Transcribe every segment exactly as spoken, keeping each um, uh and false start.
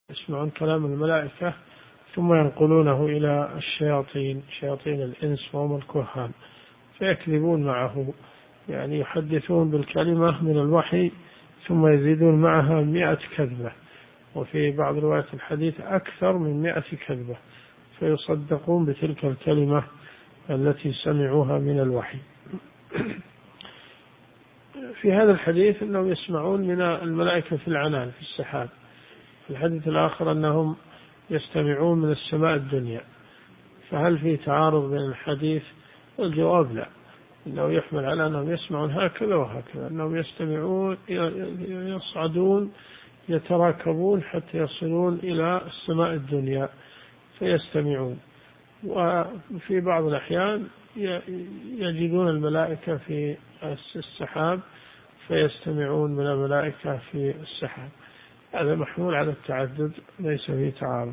يسمعون كلام الملائكة ثم ينقلونه إلى الشياطين، شياطين الإنس وهم الكهان، فيكذبون معه، يعني يحدثون بالكلمة من الوحي ثم يزيدون معها مئة كذبة، وفي بعض روايات الحديث أكثر من مئة كذبة، فيصدقون بتلك الكلمة التي سمعوها من الوحي. في هذا الحديث أنهم يسمعون من الملائكة في العنان في السحاب. في الحديث الآخر أنهم يستمعون من السماء الدنيا. فهل في تعارض بين الحديث؟ الجواب لا، إنه يحمل على أنهم يسمعون هكذا وهكذا، أنهم يستمعون يصعدون يتراكبون حتى يصلون إلى السماء الدنيا فيستمعون، وفي بعض الأحيان يجدون الملائكة في السحاب فيستمعون من الملائكة في السحاب. هذا محمول على التعدد ليس فيه تعارض.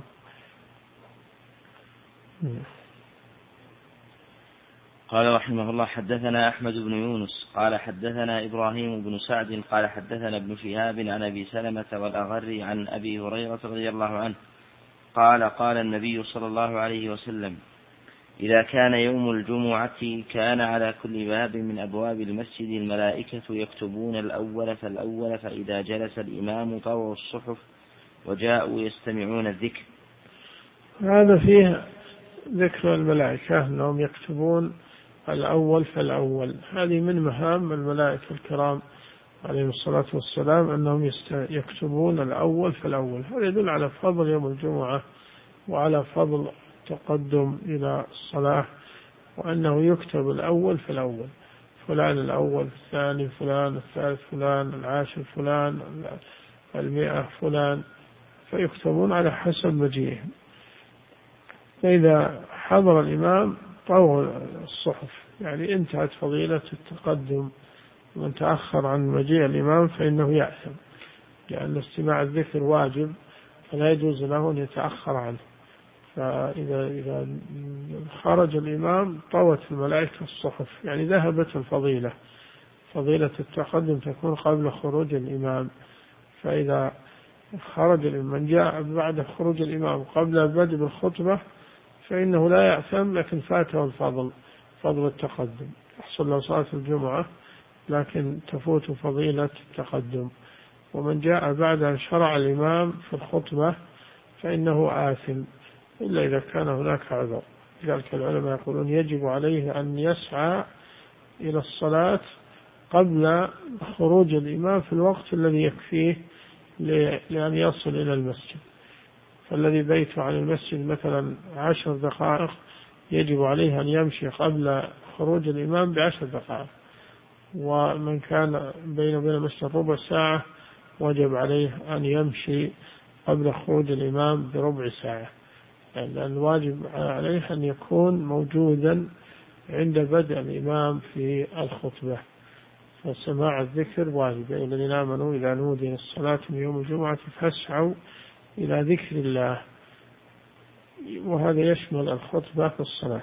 قال رحمه الله: حدثنا أحمد بن يونس قال حدثنا إبراهيم بن سعد قال حدثنا ابن شهاب عن أبي سلمة والأغر عن أبي هريرة رضي الله عنه قال: قال النبي صلى الله عليه وسلم: إذا كان يوم الجمعة كان على كل باب من أبواب المسجد الملائكة يكتبون الأول فالأول، فإذا جلس الإمام طووا الصحف وجاءوا يستمعون الذكر. هذا فيه ذكر الملائكة أنهم يكتبون الأول فالأول، هذه من مهام الملائكة الكرام عليهم الصلاة والسلام أنهم يكتبون الأول فالأول. هذا يدل على فضل يوم الجمعة وعلى فضل تقدم إلى الصلاة، وأنه يكتب الأول فالأول، فلان الأول، الثاني فلان، الثالث فلان، العاشر فلان، المئة فلان، فيكتبون على حسب مجيئهم. فإذا حضر الإمام طوى الصحف، يعني انتهت فضيلة التقدم. ومن تأخر عن مجيء الإمام فإنه يأثم، لأن استماع الذكر واجب فلا يجوز له أن يتأخر عنه. فإذا إذا خرج الإمام طوت الملائكة الصحف، يعني ذهبت الفضيلة. فضيلة التقدم تكون قبل خروج الإمام، فإذا خرج من جاء بعد خروج الإمام قبل بدء الخطبة فإنه لا يأثم، لكن فاته الفضل، فضل التقدم. يحصل له صلاة الجمعة لكن تفوت فضيلة التقدم. ومن جاء بعد أن شرع الإمام في الخطبة فإنه آثم، إلا إذا كان هناك عذر. لذلك العلماء يقولون يجب عليه أن يسعى إلى الصلاة قبل خروج الإمام في الوقت الذي يكفيه لأن يصل إلى المسجد. فالذي بيته عن المسجد مثلا عشر دقائق يجب عليه أن يمشي قبل خروج الإمام بعشر دقائق، ومن كان بين وبين المسجد ربع ساعة وجب عليه أن يمشي قبل خروج الإمام بربع ساعة، لأن يعني الواجب عليه أن يكون موجودا عند بدء الإمام في الخطبة. فسماع الذكر واجب. الذين آمنوا إذا نودي الصلاة من يوم الجمعة فاسعوا إلى ذكر الله، وهذا يشمل الخطبة في الصلاة.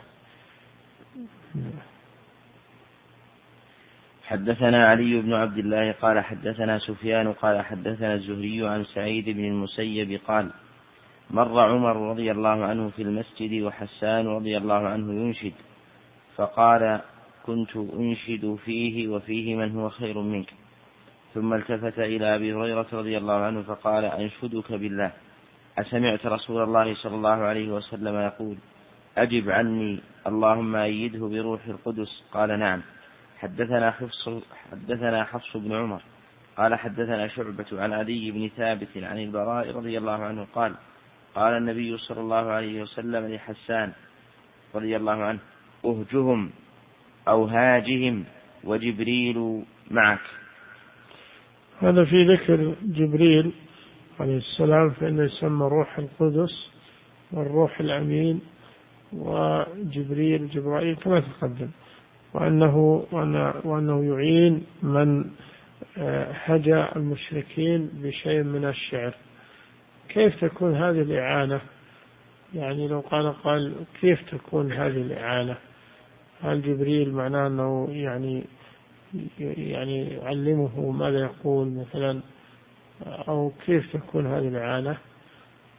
حدثنا علي بن عبد الله قال حدثنا سفيان قال حدثنا الزهري عن سعيد بن المسيب قال: مر عمر رضي الله عنه في المسجد وحسان رضي الله عنه ينشد، فقال: كنت أنشد فيه وفيه من هو خير منك. ثم التفت إلى أبي هريرة رضي الله عنه فقال: أنشدك بالله، أسمعت رسول الله صلى الله عليه وسلم يقول: أجب عني اللهم أيده بروح القدس؟ قال: نعم. حدثنا حفص, حدثنا حفص بن عمر قال حدثنا شعبة عن عدي بن ثابت عن البراء رضي الله عنه قال: قال النبي صلى الله عليه وسلم لحسان رضي الله عنه: أهجهم أو هاجهم وجبريل معك. هذا في ذكر جبريل عليه السلام، فإنه يسمى روح القدس والروح الأمين وجبريل جبرائيل كما تقدم، وأنه, وأنه يعين من هجا المشركين بشيء من الشعر. كيف تكون هذه الإعانة؟ يعني لو قال قال كيف تكون هذه الإعانة؟ هل جبريل معناه أنه يعني يعني يعلمه ماذا يقول مثلا، أو كيف تكون هذه الإعانة؟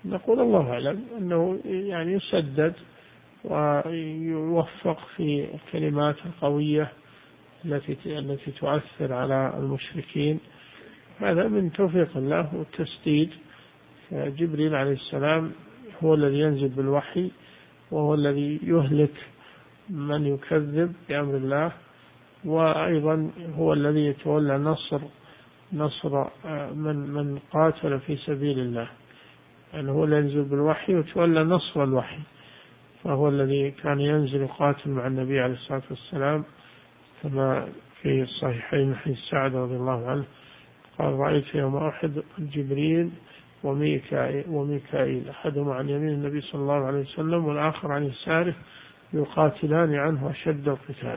نقول الله أعلم أنه يعني يسدد ويوفق في الكلمات القوية التي التي تؤثر على المشركين. هذا من توفيق الله والتسديد. جبريل عليه السلام هو الذي ينزل بالوحي، وهو الذي يهلك من يكذب بأمر الله، وأيضا هو الذي يتولى نصر نصر من من قاتل في سبيل الله، يعني هو الذي ينزل بالوحي وتولى نصر الوحي. فهو الذي كان ينزل يقاتل مع النبي عليه الصلاة والسلام، كما في الصحيحين حديث سعد رضي الله عنه قال: رأيت يوم أحد جبريل وميكائيل, وميكائيل أحدهما عن يمين النبي صلى الله عليه وسلم والآخر عن يساره يقاتلان عنه أشد القتال،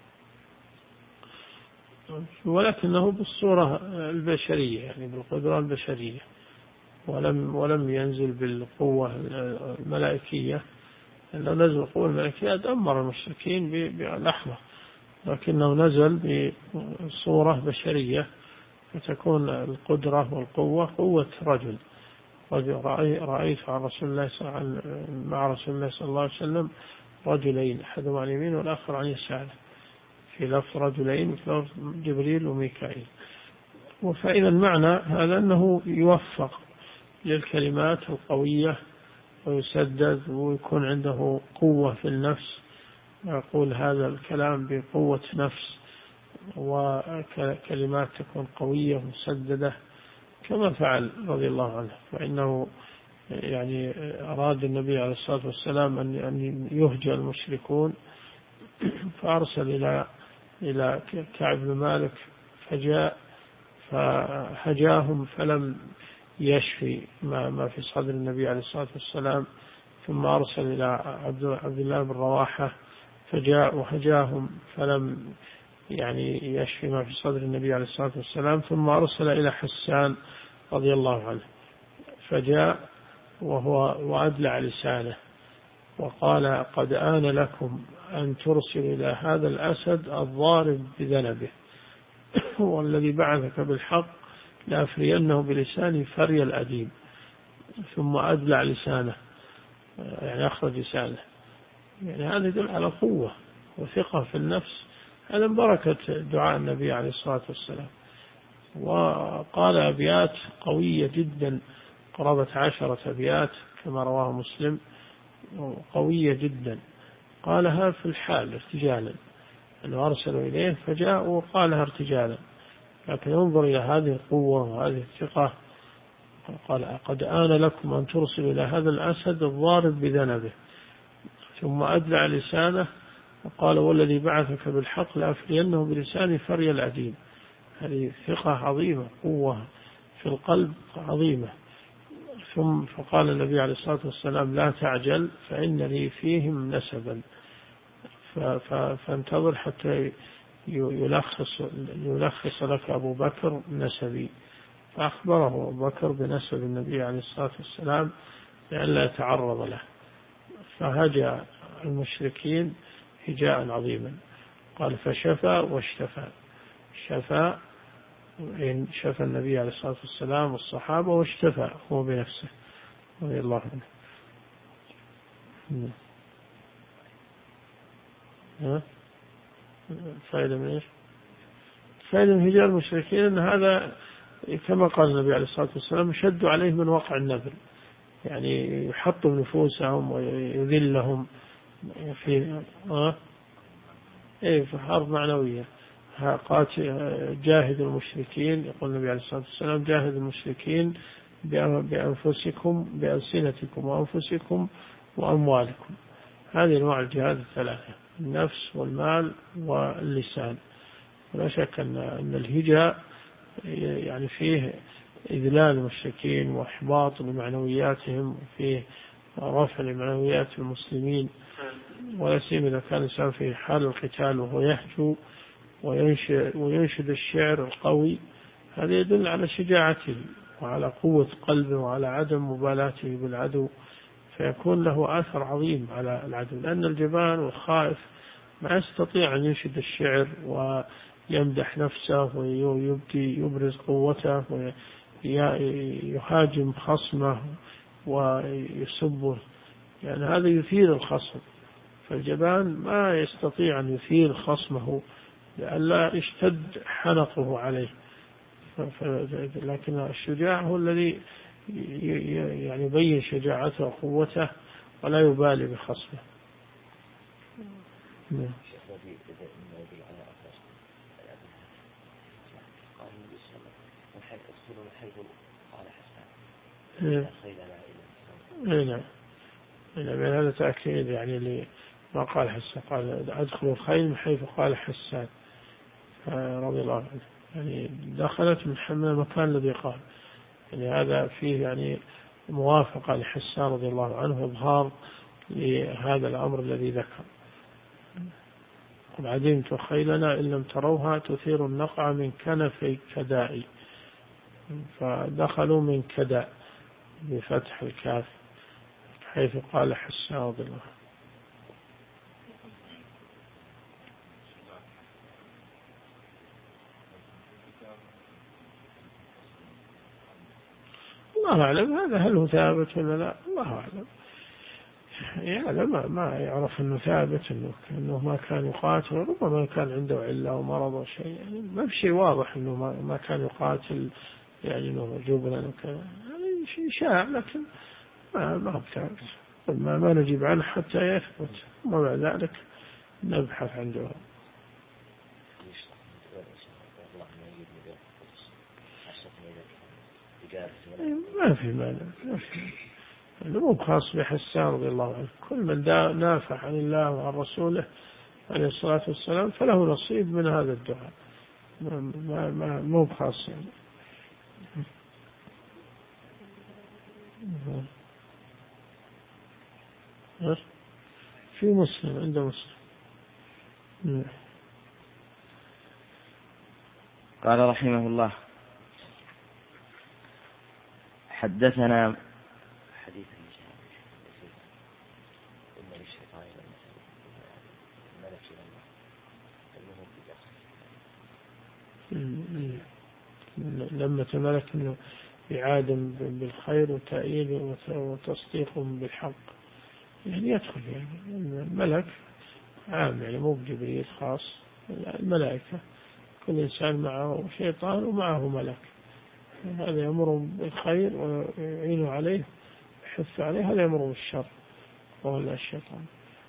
ولكنه بالصورة البشرية، يعني بالقدرة البشرية، ولم ولم ينزل بالقوة الملائكية. لو نزل القوة الملائكية دمر المشركين بلحظة، لكنه نزل بصورة بشرية، فتكون القدرة والقوة قوة رجل. رأيت مع رسول الله مع رسول الله صلى الله عليه وسلم رجلين، أحدهما عن يمين والآخر عن يساره، في لفظ رجلين في لفظ جبريل وميكائيل. وفإذا المعنى هذا أنه يوفق للكلمات القوية ويسدد ويكون عنده قوة في النفس، يقول هذا الكلام بقوة نفس، وكلمات تكون قوية مسددة كما فعل رضي الله عنه. فإنه يعني أراد النبي عليه الصلاة والسلام أن يهجى المشركون، فأرسل إلى إلى كعب بن مالك فجاء فهجاهم فلم يشفي ما ما في صدر النبي عليه الصلاة والسلام. ثم أرسل إلى عبد الله بن رواحة فجاء وهجاهم فلم يعني يشفي ما في صدر النبي عليه الصلاة والسلام. ثم أرسل إلى حسان رضي الله عنه فجاء وهو وأدلع لسانه وقال: قد آن لكم أن ترسل إلى هذا الأسد الضارب بذنبه والذي بعثك بالحق لأفرينه بلساني فري الأديم. ثم أدلع لسانه، يعني أخرج لسانه، يعني هذا يدل على قوة وثقة في النفس. هذا بركة دعاء النبي عليه الصلاة والسلام. وقال أبيات قوية جدا، قرابة عشرة أبيات كما رواه مسلم، قوية جدا، قالها في الحال ارتجالا، أنه أرسلوا إليه فجاء وقالها ارتجالا. لكن انظر إلى هذه القوة وهذه الثقة. قال: قد آن لكم أن ترسلوا إلى هذا الأسد الضارب بذنبه. ثم أدلع لسانه وقال: والذي بعثك بالحق لأفرينه بلساني فري العديم. هذه ثقة عظيمة، قوة في القلب عظيمة. ثم فقال النبي عليه الصلاة والسلام: لا تعجل فإن لي فيهم نسبا، فانتظر حتى يلخص, يلخص لك أبو بكر نسبي. فأخبره أبو بكر بنسب النبي عليه الصلاة والسلام لئلا يتعرض له، فهجى المشركين هجاء عظيما. قال: فشفى واشتفى. شفى إن شفى النبي عليه الصلاة والسلام والصحابة، واشتفى هو بنفسه رضي الله عنه. ها؟ فائدة من إيش؟ فائدة من هجاء المشركين أن هذا كما قال النبي عليه الصلاة والسلام: شدوا عليه من وقع النبل، يعني يحطم نفوسهم ويذلهم في آه إيه في حرب معنوية. جاهد المشركين، يقول النبي عليه الصلاة والسلام: جاهد المشركين بأنفسكم بألسنتكم وأنفسكم وأموالكم. هذه أنواع الجهاد الثلاثة: النفس والمال واللسان. ولا شك أن أن الهجاء يعني فيه إذلال المشركين وإحباط لمعنوياتهم، وفيه رفع لمعنويات المسلمين، ولا سيما إذا كان الإنسان في حال القتال وهو يهجو وينشد الشعر القوي. هذا يدل على شجاعته وعلى قوة قلبه وعلى عدم مبالاته بالعدو، فيكون له أثر عظيم على العدو. لأن الجبان والخائف ما يستطيع أن ينشد الشعر ويمدح نفسه ويبدي يبرز قوته ويهاجم خصمه ويسبه، يعني هذا يثير الخصم، فالجبان ما يستطيع أن يثير خصمه لئلا يشتد حنقه عليه. لكن الشجاع هو الذي يعني يبين شجاعته وقوته ولا يبالي بخصمه. نعم، هذا تأكيد يعني لما قال حسان، قال أدخل الخيل من حيث قال حسان رضي الله عنه، يعني دخلت من المكان الذي قال، يعني هذا فيه يعني موافقة لحسان رضي الله عنه، إظهار لهذا الأمر الذي ذكر. قل عدمت خيلنا إن لم تروها تثير النقع من كنف كداء، فدخلوا من كداء بفتح الكاف حيث قال حسان رضي الله عنه. الله أعلم هذا هل هو ثابت ولا لا، الله أعلم، يعني ما ما يعرف أنه ثابت أنه أنه ما كان يقاتل، ربما كان عنده علة أو مرض أو شيء، يعني ما بشيء واضح أنه ما ما كان يقاتل، يعني أنه جبنا وكذا، يعني شيء شاع، لكن ما ما هو ثابت، ما ما نجيب عنه حتى يثبت، ومع ذلك نبحث عن جواب. ما في مانع، ما في مانع، مو خاص بحسان رضي الله عنه، كل من نافع عن الله وعن رسوله عليه الصلاة والسلام فله نصيب من هذا الدعاء، ما ما مو خاص يعني. في مسلم، عند مسلم. قال رحمه الله حدثنا حديث لما تملك انه إعادة بالخير وتأييد وتصديق بالحق، يعني يدخل يعني الملك عام، يعني مو بجبريل خاص، الملائكة كل إنسان معه شيطان ومعه ملك، هذا يأمر بالخير ويعين عليه يحث عليه، هذا يأمر بالشر وهو الشيطان.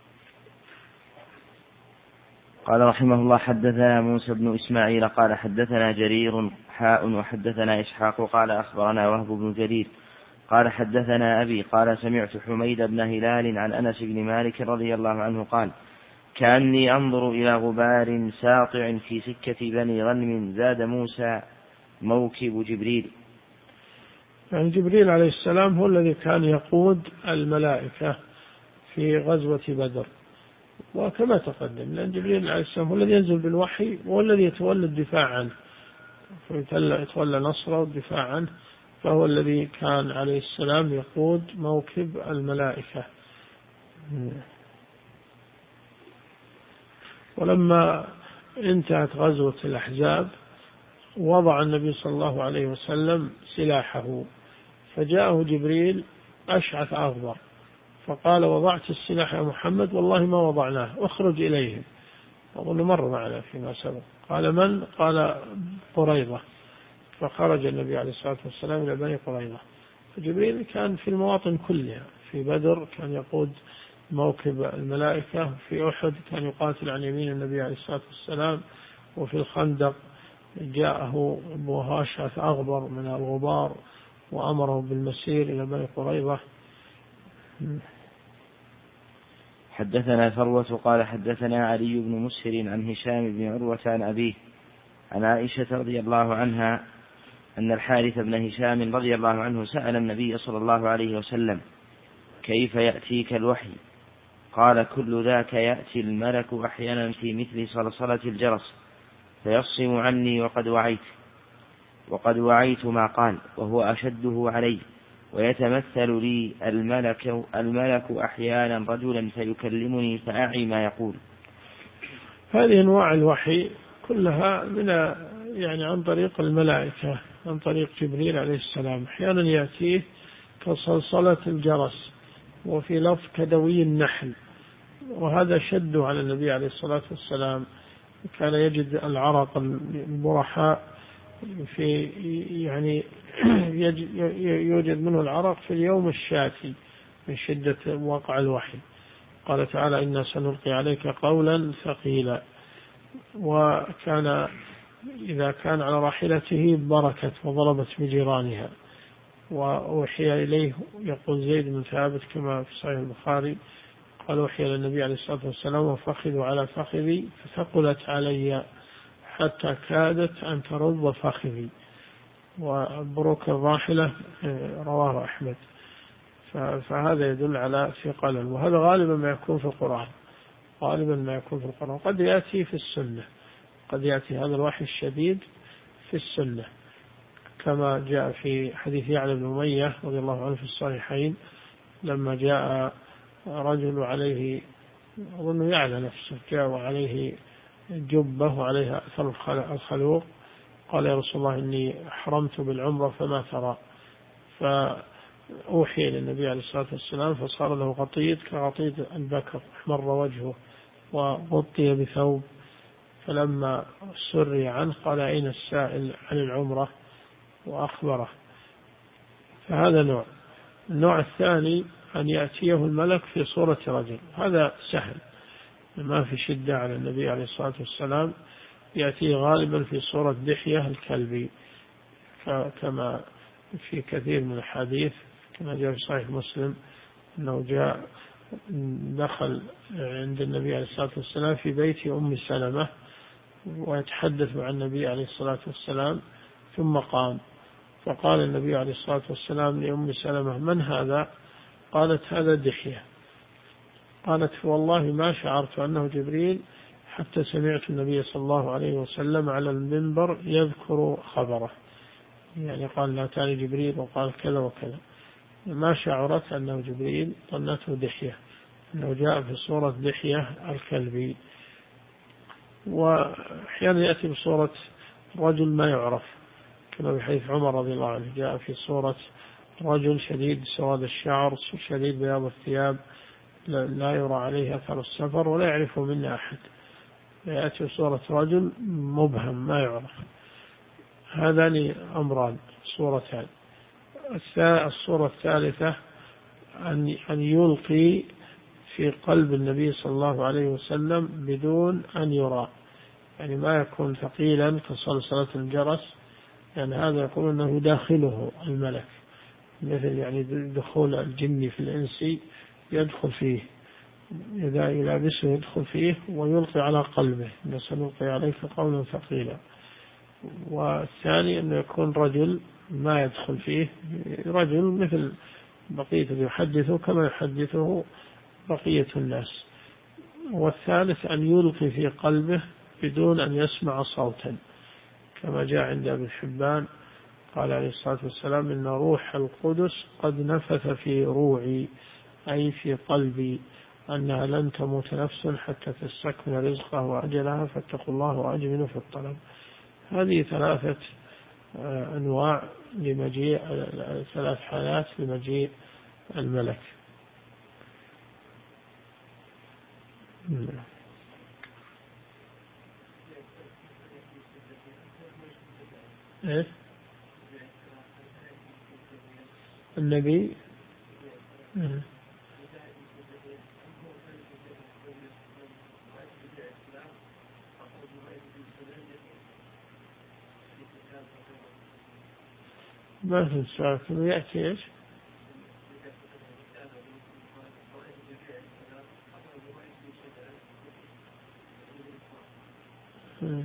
قال رحمه الله حدثنا موسى بن إسماعيل قال حدثنا جرير حاء وحدثنا إسحاق قال أخبرنا وهب بن جرير قال حدثنا أبي قال سمعت حميد بن هلال عن أنس بن مالك رضي الله عنه قال كأني أنظر إلى غبار ساطع في سكة بني غنم زاد موسى موكب جبريل. يعني جبريل عليه السلام هو الذي كان يقود الملائكة في غزوة بدر، وكما تقدم لأن جبريل عليه السلام هو الذي ينزل بالوحي وهو الذي يتولى الدفاع عنه، يتولى نصره والدفاع عنه، فهو الذي كان عليه السلام يقود موكب الملائكة. ولما انتهت غزوة الأحزاب وضع النبي صلى الله عليه وسلم سلاحه، فجاءه جبريل أشعث أغبر فقال وضعت السلاح يا محمد؟ والله ما وضعناه، اخرج إليهم. أظن مر معنا فيما سبق. قال من؟ قال قريظة. فخرج النبي عليه الصلاة والسلام إلى بني قريظة. فجبريل كان في المواطن كلها، في بدر كان يقود موكب الملائكة، في أحد كان يقاتل عن يمين النبي عليه الصلاة والسلام، وفي الخندق جاءه أبو هاشعث أغبر من الغبار وأمره بالمسير إلى بني قريظة. حدثنا ثروة قال حدثنا علي بن مسهر عن هشام بن عروة عن أبيه عن عائشة رضي الله عنها أن الحارث بن هشام رضي الله عنه سأل النبي صلى الله عليه وسلم كيف يأتيك الوحي؟ قال كل ذاك يأتي الملك أحيانا في مثل صلصلة الجرس فيفصم عني وقد وعيت وقد وعيت ما قال وهو أشده علي، ويتمثل لي الملك, الملك أحيانا رجلا فيكلمني فأعي ما يقول. هذه أنواع الوحي كلها من يعني عن طريق الملائكة، عن طريق جبريل عليه السلام. أحيانا يأتيه كصلصلة الجرس، وفي لفظ كدوي النحل. وهذا شد على النبي عليه الصلاة والسلام، كان يجد العرق البرحاء في يعني يوجد منه العرق في اليوم الشاتي من شدة وقع الوحي. قال تعالى إنا سنلقي عليك قولا ثقيلا. وكان إذا كان على راحلته بركت وضربت بجيرانها. وأوحي إليه، يقول زيد بن ثابت كما في صحيح البخاري قال أوحي إلى النبي عليه الصلاة والسلام وفخذ على فخذي فثقلت علي حتى كادت أن ترض فخذي. وبروك الراحلة رواه أحمد. فهذا يدل على ثقل، وهذا غالبا ما يكون في القرآن، غالبا ما يكون في القرآن. قد يأتي في السنة، قد يأتي هذا الوحي الشديد في السنة، كما جاء في حديث يعلى بن أمية رضي الله عنه في الصحيحين لما جاء رجل عليه، أظن يعلى نفسه، جاء عليه جبة وعليها أثر الخلوق، قال يا رسول الله إني أحرمت بالعمرة فما ترى؟ فأوحي للنبي عليه الصلاة والسلام فصار له غطيط كغطيط البكر، احمر وجهه وغطي بثوب. فلما سري عنه قال أين السائل عن العمرة وأخبره. فهذا نوع. النوع الثاني أن يأتيه الملك في صورة رجل، هذا سهل، ما في شدة على النبي عليه الصلاة والسلام، يأتيه غالبا في صورة دحية الكلبي كما في كثير من الحديث، كما جاء في صحيح مسلم أنه جاء دخل عند النبي عليه الصلاة والسلام في بيت أم سلمة ويتحدث مع النبي عليه الصلاة والسلام، ثم قام فقال النبي عليه الصلاة والسلام لأم سلمة من هذا؟ قالت هذا دحية. قالت والله ما شعرت أنه جبريل حتى سمعت النبي صلى الله عليه وسلم على المنبر يذكر خبره، يعني قال لا تاني جبريل وقال كذا وكذا، ما شعرت أنه جبريل، ظنته دحية، أنه جاء في صورة دحية الكلبي. وأحيانا يأتي بصورة رجل ما يعرف، كما بحديث عمر رضي الله عنه جاء في صورة رجل شديد سواد الشعر شديد بياض الثياب لا يرى عليه أثر السفر ولا يعرفه منا أحد، يأتي بصورة رجل مبهم ما يعرف. هذان أمران، صورتان. الصورة الثالثة أن يلقي في قلب النبي صلى الله عليه وسلم بدون أن يرى، يعني ما يكون ثقيلا كصلصلة الجرس، يعني هذا يقول أنه داخله الملك، مثل يعني دخول الجن في الإنسي يدخل فيه، إذا يلابسه يدخل فيه ويلقي على قلبه، سنلقي عليك قولا ثقيلا. والثاني أنه يكون رجل ما يدخل فيه، رجل مثل بقية يحدثه كما يحدثه بقية الناس. والثالث أن يلقي في قلبه بدون أن يسمع صوتا، كما جاء عند ابن حبان قال عليه الصلاة والسلام إن روح القدس قد نفث في روعي، أي في قلبي، أنها لن تموت نفس حتى تستكمل رزقها وأجلها فاتقوا الله وأجملوا في الطلب. هذه ثلاثة أنواع لمجيء، ثلاث حالات لمجيء الملك. إيه؟ النبي إيه؟ ما في ساكن يأتي إيش؟ إيه؟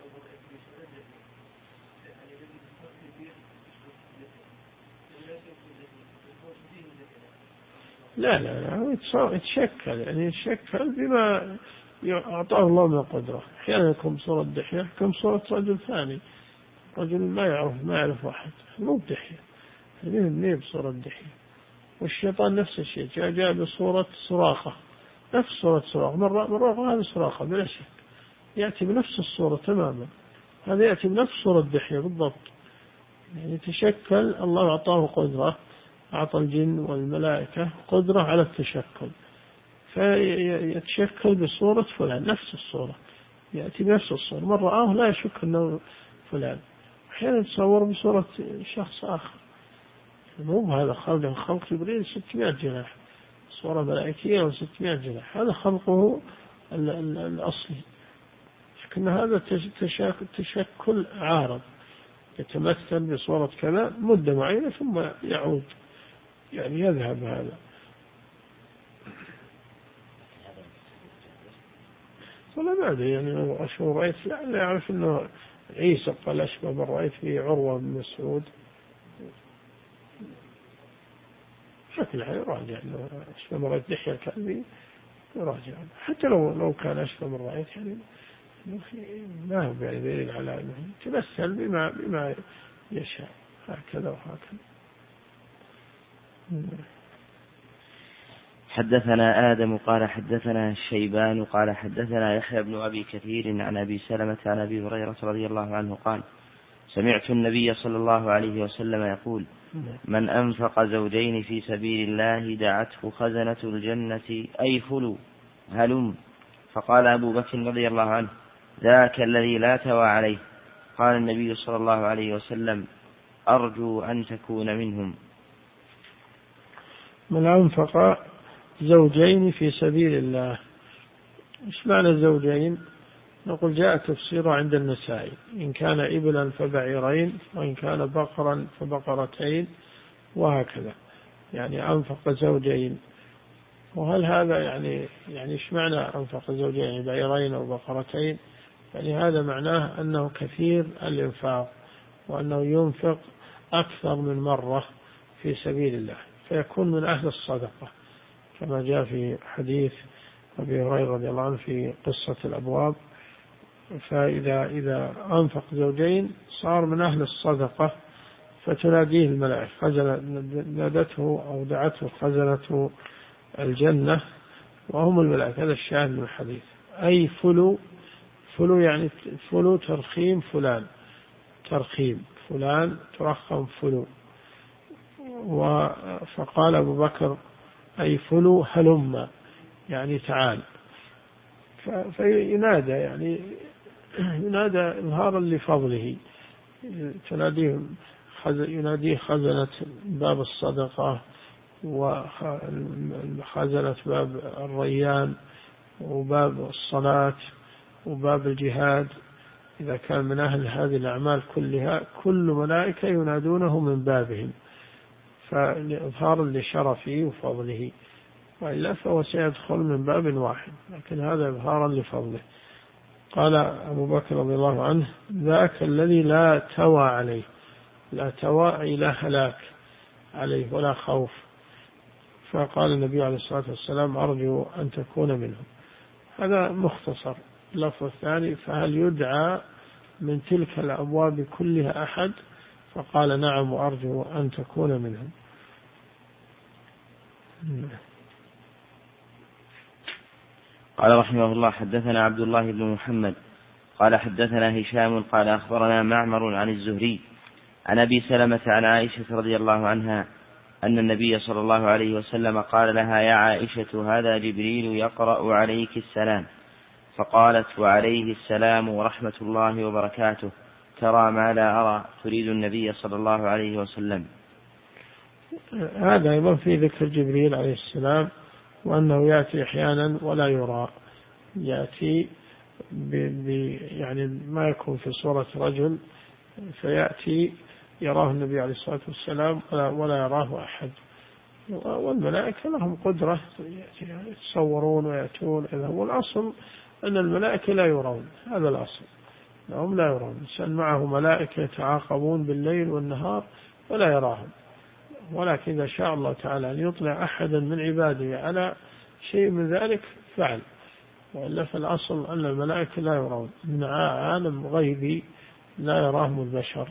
لا لا لا يتشكل، يعني يتشكل بما أعطاه الله من القدرة. أحيانا يكون بصورة دحية، يكون بصورة رجل ثاني، رجل ما يعرف ما يعرف واحد، مو بدحية، هذه بصورة دحية. والشيطان نفس الشيء، جاء جاء بصورة صراخة، نفس صورة صراخة، مرة مرة هذه صراخة بلا شك، يأتي بنفس الصورة تماما، هذا يأتي بنفس صورة دحية بالضبط. يعني تشكل، الله أعطاه قدرة أعطى الجن والملائكة قدرة على التشكل، فيتشكل بصورة فلان، نفس الصورة، يأتي بنفس الصورة، من رآه لا يشك أنه فلان. أحيانا يتصور بصورة شخص آخر، مو هذا خلق خلق جبريل ستمائة جناح، صورة ملائكية وستمائة جناح، هذا خلقه الأصلي، لكن هذا تشكل عارض يتمثل بصورة كذا مدة معينة ثم يعود، يعني يذهب هذا. ولا بعد يعني أشبه رأيت، لا يعرف أنه عيسى قال أشبه من رأيت في عروة بن مسعود، شكل يراجع أنه أشبه من رأيت دحية الكلبي، يراجع حتى لو لو كان أشبه من رأيت، يعني ما هو يعني دليل على أنه تمثل بما بما يشاء هكذا وهكذا. حدثنا آدم قال حدثنا الشيبان قال حدثنا يحيى بن أبي كثير عن أبي سلمة عن أبي هريرة رضي الله عنه قال سمعت النبي صلى الله عليه وسلم يقول من أنفق زوجين في سبيل الله دعته خزنة الجنة أي فلو هلم، فقال أبو بكر رضي الله عنه ذاك الذي لا توى عليه. قال النبي صلى الله عليه وسلم أرجو أن تكون منهم. من أنفق زوجين في سبيل الله، إيش معنى الزوجين؟ نقول جاء تفسيره عند النسائي، إن كان إبلا فبعيرين، وإن كان بقرا فبقرتين، وهكذا، يعني أنفق زوجين. وهل هذا يعني يعني إيش معنى أنفق زوجين؟ يعني بعيرين أو بقرتين؟ يعني هذا معناه أنه كثير الإنفاق، وأنه ينفق أكثر من مرة في سبيل الله، فيكون من أهل الصدقة، كما جاء في حديث أبي هريرة رضي الله عنه في قصة الأبواب. فإذا إذا أنفق زوجين صار من أهل الصدقة، فتناديه الملائكة، نادته أو دعته خزنة الجنة وهم الملائكة. هذا الشاهد من الحديث. أي فلو، فلو يعني فلو ترخيم فلان، ترخيم فلان ترخم فلو. فقال أبو بكر أي فلو هلم، يعني تعال، فينادى، يعني ينادى إظهارا لفضله، تناديه يناديه خزنة باب الصدقة وخزنة باب الريان وباب الصلاة وباب الجهاد. إذا كان من أهل هذه الأعمال كلها كل ملائكة ينادونه من بابهم، فإظهارا لشرفه وفضله، وإلا فهو سيدخل من باب واحد، لكن هذا إظهارا لفضله. قال أبو بكر رضي الله عنه ذاك الذي لا توى عليه، لا توى أي لا هلاك عليه ولا خوف. فقال النبي عليه الصلاة والسلام أرجو أن تكون منهم. هذا مختصر. اللفظ الثاني فهل يدعى من تلك الأبواب كلها أحد؟ فقال نعم وأرجو أن تكون منهم. قال رحمه الله حدثنا عبد الله بن محمد قال حدثنا هشام قال أخبرنا معمر عن الزهري عن أبي سلمة عن عائشة رضي الله عنها أن النبي صلى الله عليه وسلم قال لها يا عائشة هذا جبريل يقرأ عليك السلام، فقالت وعليه السلام ورحمة الله وبركاته، ترى ما لا أرى، تريد النبي صلى الله عليه وسلم. هذا أيضا في ذكر جبريل عليه السلام، وأنه يأتي أحيانا ولا يرى، يأتي ب يعني ما يكون في صورة رجل، فيأتي يراه النبي عليه الصلاة والسلام ولا يراه أحد. والملائكة لهم قدرة يتصورون ويأتون، والأصل أن الملائكة لا يرون، هذا الأصل، هم لا يرون. الإنسان معه ملائكة يتعاقبون بالليل والنهار ولا يراهم، ولكن إذا شاء الله تعالى أن يطلع أحدا من عباده على شيء من ذلك فعل، وإلا فالأصل أن الملائكة لا يرون، من عالم غيبي لا يراهم البشر.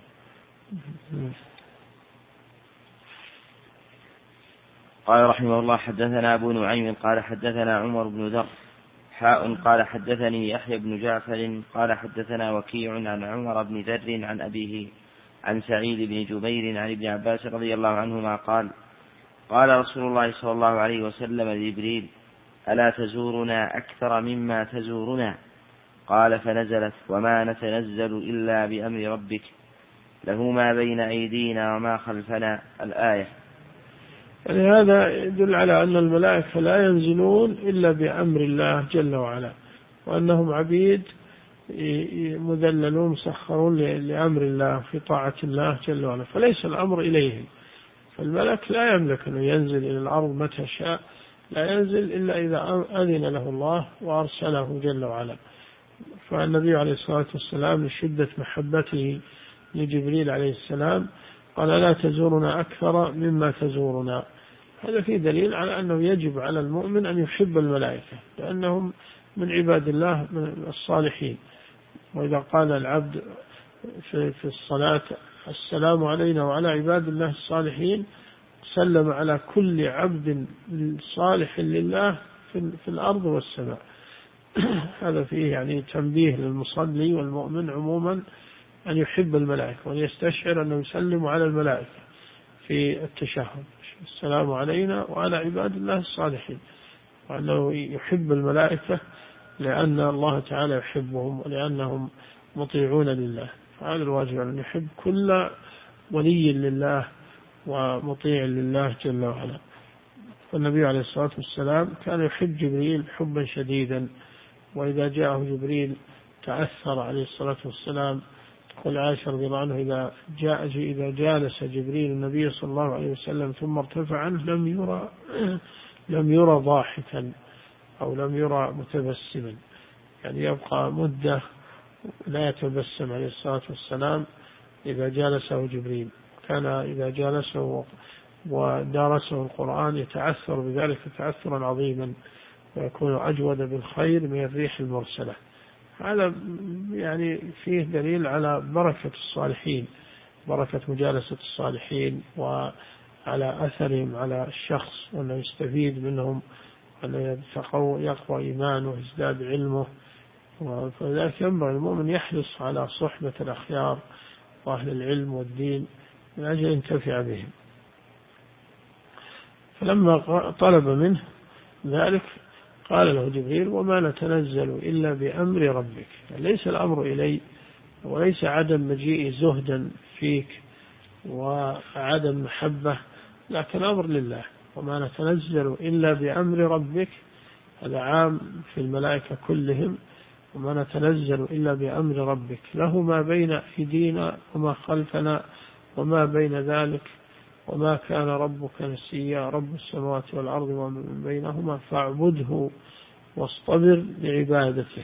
قال رحمه الله حدثنا أبو نعيم قال حدثنا عمر بن ذر حاء قال حدثني يحيى بن جعفر قال حدثنا وكيع عن عمر بن ذر عن أبيه عن سعيد بن جبير عن ابن عباس رضي الله عنهما قال قال رسول الله صلى الله عليه وسلم لجبريل: ألا تزورنا أكثر مما تزورنا؟ قال: فنزلت: وما نتنزل إلا بأمر ربك له ما بين أيدينا وما خلفنا، الآية. يعني هذا يدل على أن الملائكة لا ينزلون إلا بأمر الله جل وعلا، وأنهم عبيد مذللون مسخرون لأمر الله في طاعة الله جل وعلا، فليس الأمر إليهم. فالملك لا يملك أن ينزل إلى الأرض متى شاء، لا ينزل إلا إذا أذن له الله وأرسله جل وعلا. فالنبي عليه الصلاة والسلام لشدة محبته لجبريل عليه السلام قال: لا تزورنا أكثر مما تزورنا. هذا فيه دليل على أنه يجب على المؤمن أن يحب الملائكة، لأنهم من عباد الله من الصالحين. وإذا قال العبد في الصلاة: السلام علينا وعلى عباد الله الصالحين، سلم على كل عبد صالح لله في الأرض والسماء. هذا فيه يعني تنبيه للمصلي والمؤمن عموما أن يحب الملائكة، وأن يستشعر أنه يسلم على الملائكة في التشهد: السلام علينا وعلى عباد الله الصالحين، وأنه يحب الملائكة لأن الله تعالى يحبهم ولأنهم مطيعون لله. هذا الواجب أن يحب كل ولي لله ومطيع لله جل وعلا. فالنبي عليه الصلاة والسلام كان يحب جبريل حبا شديدا، وإذا جاءه جبريل تأثر عليه الصلاة والسلام. تقول عائشة رضي الله عنها: إذا جاء إذا جالس جبريل النبي صلى الله عليه وسلم ثم ارتفع عنه لم يرى لم يرى ضاحكا أو لم يرى متبسما، يعني يبقى مدة لا يتبسم عليه الصلاة والسلام إذا جالسه جبريل. كان إذا جالسه ودارسه القرآن يتعثر بذلك تعثرا عظيما، ويكون أجود بالخير من الريح المرسلة. هذا يعني فيه دليل على بركة الصالحين، بركة مجالسة الصالحين، وعلى أثرهم على الشخص، وأنه يستفيد منهم، وأنه يقوى إيمانه ويزداد علمه. فلذلك ينبغي المؤمن يحرص على صحبة الأخيار وأهل العلم والدين من أجل أن ينتفع بهم. فلما طلب منه ذلك قال له جبريل: وما نتنزل إلا بأمر ربك. يعني ليس الأمر إلي، وليس عدم مجيء زهدا فيك وعدم محبة، لكن أمر لله. وما نتنزل إلا بأمر ربك، هذا عام في الملائكة كلهم. وما نتنزل إلا بأمر ربك له ما بين أيدينا وما خلفنا وما بين ذلك، وما كان ربك نسيا، رب السماوات والأرض وما بينهما فاعبده واصطبر لعبادته.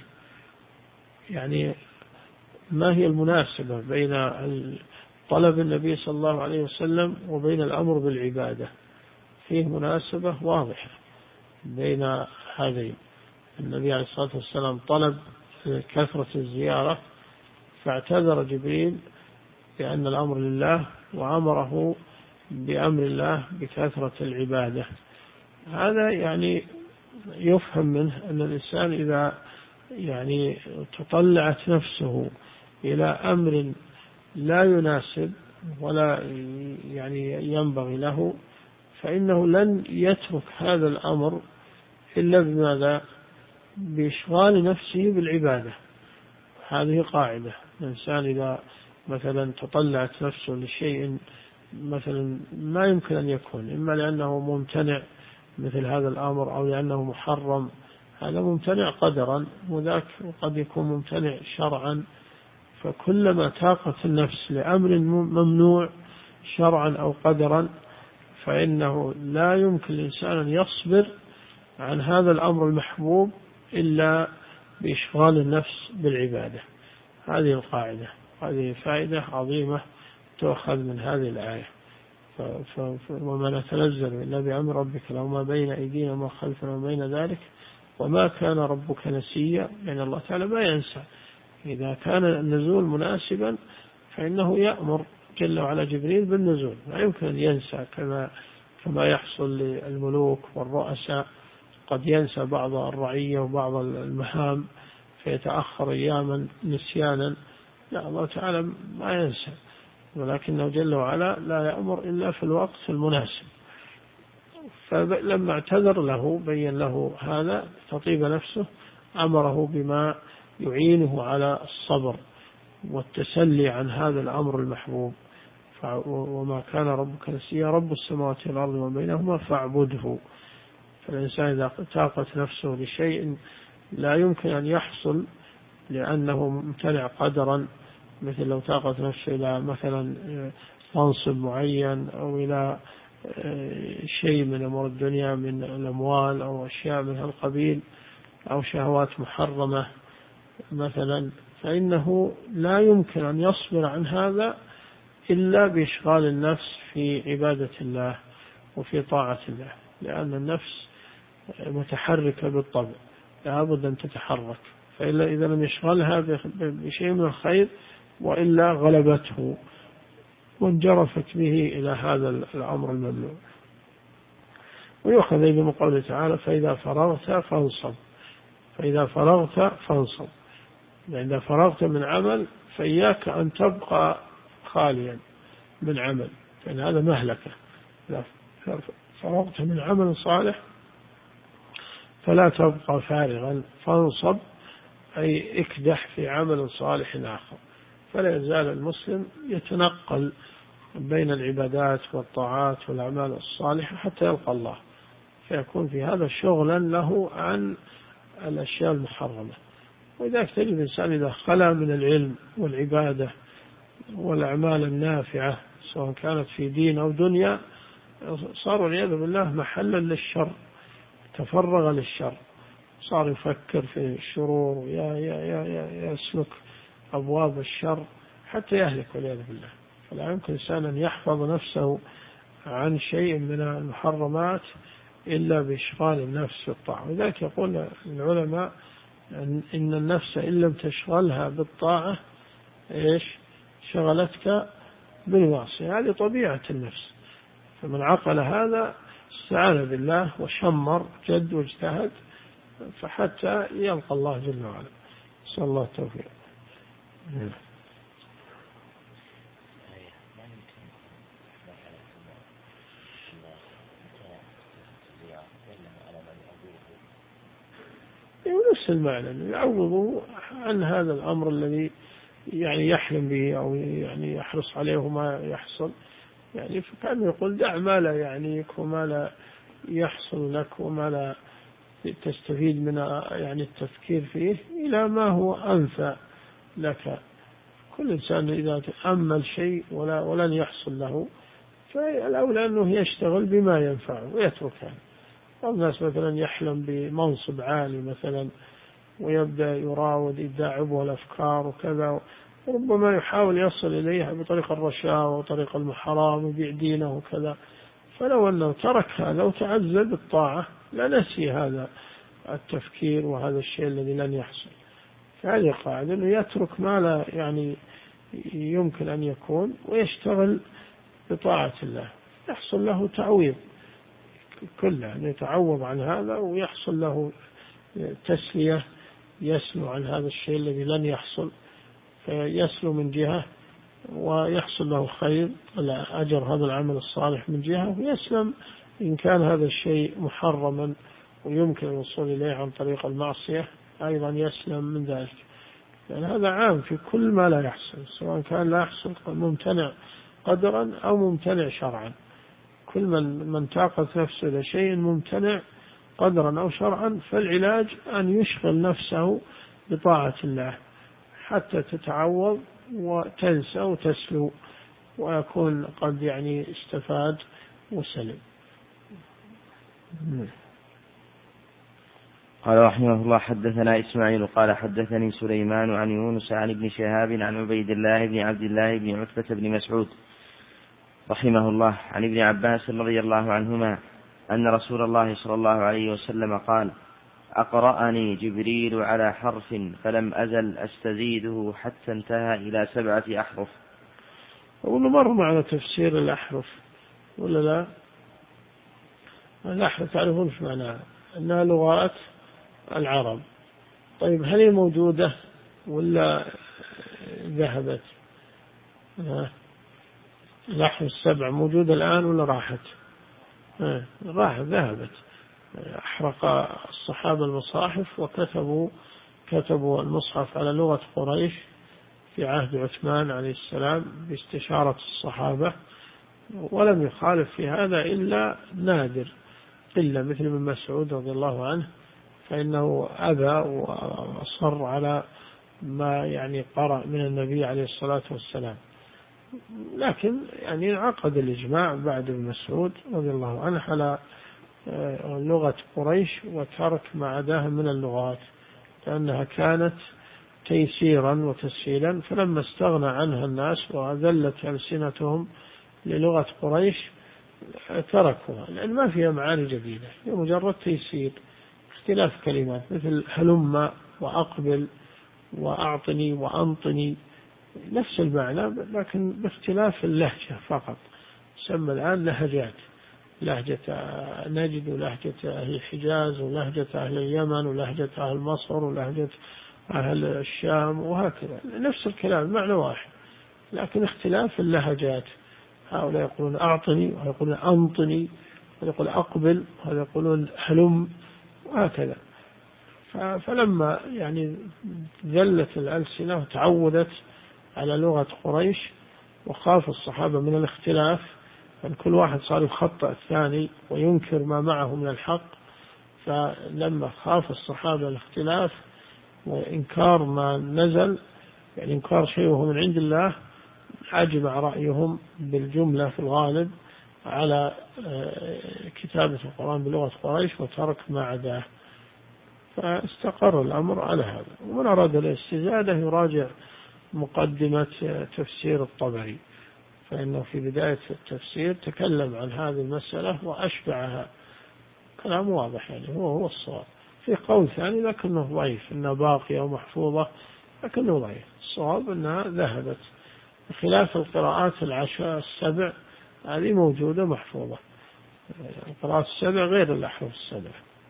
يعني ما هي المناسبة بين طلب النبي صلى الله عليه وسلم وبين الأمر بالعبادة؟ فيه مناسبة واضحة بين هذين. النبي عليه الصلاة والسلام طلب كثرة الزيارة، فاعتذر جبريل بأن الأمر لله، وأمره بأمر الله بكثرة العبادة. هذا يعني يفهم منه أن الإنسان إذا يعني تطلعت نفسه إلى أمر لا يناسب ولا يعني ينبغي له، فإنه لن يترك هذا الأمر إلا بماذا؟ بإشغال نفسه بالعبادة. هذه قاعدة. الإنسان إذا مثلا تطلعت نفسه لشيء مثلا ما يمكن أن يكون، إما لأنه ممتنع مثل هذا الأمر أو لأنه محرم، هذا ممتنع قدرا، وذاك قد يكون ممتنع شرعا. فكلما تاقت النفس لأمر ممنوع شرعا أو قدرا، فإنه لا يمكن الإنسان أن يصبر عن هذا الأمر المحبوب إلا بإشغال النفس بالعبادة. هذه القاعدة، هذه فائدة عظيمة تؤخذ من هذه الآية. وما نتنزل إلا بأمر ربك له ما بين أيدينا وما خلفنا وما بين ذلك، وما كان ربك نسيا. يعني الله تعالى ما ينسى. إذا كان النزول مناسبا فإنه يأمر جل وعلا جبريل بالنزول، لا يمكن أن ينسى كما كما يحصل للملوك والرؤساء، قد ينسى بعض الرعية وبعض المهام فيتأخر أياما نسيانا. لا، الله تعالى ما ينسى، ولكنه جل وعلا لا يأمر إلا في الوقت المناسب. فلما اعتذر له بين له هذا تطيب نفسه، أمره بما يعينه على الصبر والتسلي عن هذا الأمر المحبوب. وما كان ربك نسيا رب السماوات والأرض وما بينهما فاعبده. فالإنسان إذا تاقت نفسه لشيء لا يمكن أن يحصل لأنه ممتنع قدرا، مثل لو تاقت نفسه إلى مثلا منصب معين أو إلى شيء من أمور الدنيا من الأموال أو أشياء من هالقبيل أو شهوات محرمة مثلا، فإنه لا يمكن أن يصبر عن هذا إلا بإشغال النفس في عبادة الله وفي طاعة الله، لأن النفس متحركة بالطبع لابد أن تتحرك، فإلا إذا لم يشغلها بشيء من الخير وإلا غلبته وانجرفت به إلى هذا الأمر الممنوع. ويؤخذ من قوله تعالى فإذا فرغت فانصب. فإذا فرغت فانصب، يعني إذا فرغت من عمل فإياك أن تبقى خاليا من عمل، لأن هذا مهلكة. إذا فرغت من عمل صالح فلا تبقى فارغا، فانصب أي اكدح في عمل صالح آخر. فلا يزال المسلم يتنقل بين العبادات والطاعات والأعمال الصالحة حتى يلقى الله، فيكون في هذا شغلا له عن الأشياء المحرمة. وإذا تجد الإنسان إذا خلا من العلم والعبادة والأعمال النافعة سواء كانت في دين أو دنيا صار والعياذ بالله محلا للشر، تفرغ للشر، صار يفكر في الشرور ويسلك أبواب الشر حتى يهلك والعياذ بالله. فلا يمكن الإنسان أن يحفظ نفسه عن شيء من المحرمات إلا بإشغال النفس بالطاعة. وذلك يقول العلماء إن النفس إن لم تشغلها بالطاعة إيش شغلتك بالمعصية، هذه طبيعة النفس. فمن عقل هذا استعان بالله وشمر جد واجتهد فحتى يلقى الله جل وعلا. صلى الله التوفيق. نفس المعنى يعوضوا عن هذا الأمر الذي يعني يحلم به أو يعني يحرص عليه وما يحصل، يعني فكان يقول دع ما لا يعنيك وما لا يحصل لك وما لا تستفيد من يعني التفكير فيه إلى ما هو أنفع لك. كل إنسان إذا تأمل شيء ولا ولن يحصل له فالأولى أنه يشتغل بما ينفعه ويتركه. الناس مثلا يحلم بمنصب عالي مثلا ويبدأ يراود يداعبه الأفكار وكذا، وربما يحاول يصل إليها بطريق الرشاوى وطريق المحرام ويبيع دينه وكذا، فلو أنه ترك هذا وتعزل بالطاعة لنسي هذا التفكير وهذا الشيء الذي لن يحصل. فهذه قاعدة أنه يترك ما لا يعني يمكن أن يكون ويشتغل بطاعة الله، يحصل له تعويض كله، أن يتعوض عن هذا ويحصل له تسلية، يسلو عن هذا الشيء الذي لن يحصل، فيسلو من جهة ويحصل له خير أجر هذا العمل الصالح من جهة، ويسلم إن كان هذا الشيء محرما ويمكن الوصول إليه عن طريق المعصية أيضا يسلم من ذلك. يعني هذا عام في كل ما لا يحصل، سواء كان لا يحصل ممتنع قدرا أو ممتنع شرعا. كل من من تاقت نفسه لشيء ممتنع قدرا أو شرعا فالعلاج أن يشغل نفسه بطاعة الله حتى تتعوض وتنسى وتسلو ويكون قد يعني استفاد وسلم. قال رحمه الله حدثنا إسماعيل قال حدثني سليمان عن يونس عن ابن شهاب عن عبيد الله بن عبد الله بن عتبة بن مسعود رحمه الله عن ابن عباس رضي الله عنهما أن رسول الله صلى الله عليه وسلم قال أقرأني جبريل على حرف فلم أزل أستزيده حتى انتهى إلى سبعة أحرف. أقول مر معنا تفسير الأحرف ولا لا؟ الأحرف تعرفون ايش معناها؟ أنها لغات العرب. طيب هل هي موجودة ولا ذهبت؟ الأحرف السبع موجودة الآن ولا راحت؟ راح ذهبت، أحرق الصحابة المصاحف وكتبوا كتبوا المصحف على لغة قريش في عهد عثمان عليه السلام باستشارة الصحابة، ولم يخالف في هذا إلا نادر إلا مثل ابن مسعود رضي الله عنه، فإنه أبى وأصر على ما يعني قرأ من النبي عليه الصلاة والسلام. لكن يعني انعقد الإجماع بعد ابن مسعود رضي الله عنه على لغة قريش وترك ما عداها من اللغات، لأنها كانت تيسيرا وتسهيلا، فلما استغنى عنها الناس وذلت ألسنتهم للغة قريش تركوها، لأن ما فيها معاني جديدة، هي مجرد تيسير، اختلاف كلمات مثل هلم وأقبل وأعطني وأنطني، نفس المعنى لكن باختلاف اللهجة فقط. سمى الآن لهجات، لهجة نجد ولهجة أهل الحجاز ولهجة أهل اليمن ولهجة أهل مصر ولهجة أهل الشام، وهكذا نفس الكلام معنى واحد لكن اختلاف اللهجات. هؤلاء يقولون أعطني وهؤلاء يقولون أنطني، وهذا يقول أقبل وهذا يقولون هلم، وهكذا. فلما يعني ذلت الألسنة وتعودت على لغة قريش وخاف الصحابة من الاختلاف، أن كل واحد صار يخطئ الثاني وينكر ما معه من الحق، فلما خاف الصحابة الاختلاف وإنكار ما نزل، يعني إنكار شيء وهو من عند الله، أجمع رأيهم بالجملة في الغالب على كتابة القرآن بلغة قريش وترك ما عداه، فاستقر الأمر على هذا. ومن أراد الاستزادة يراجع مقدمة تفسير الطبري، فإنه في بداية التفسير تكلم عن هذه المسألة وأشبعها، كلام واضح يعني هو هو الصواب. في قول ثاني لكنه ضعيف أنها باقية ومحفوظة، لكنه ضعيف. الصواب أنها ذهبت، بخلاف القراءات العشاء السبع هذه موجودة محفوظة، القراءات السبع غير الأحرف السبع.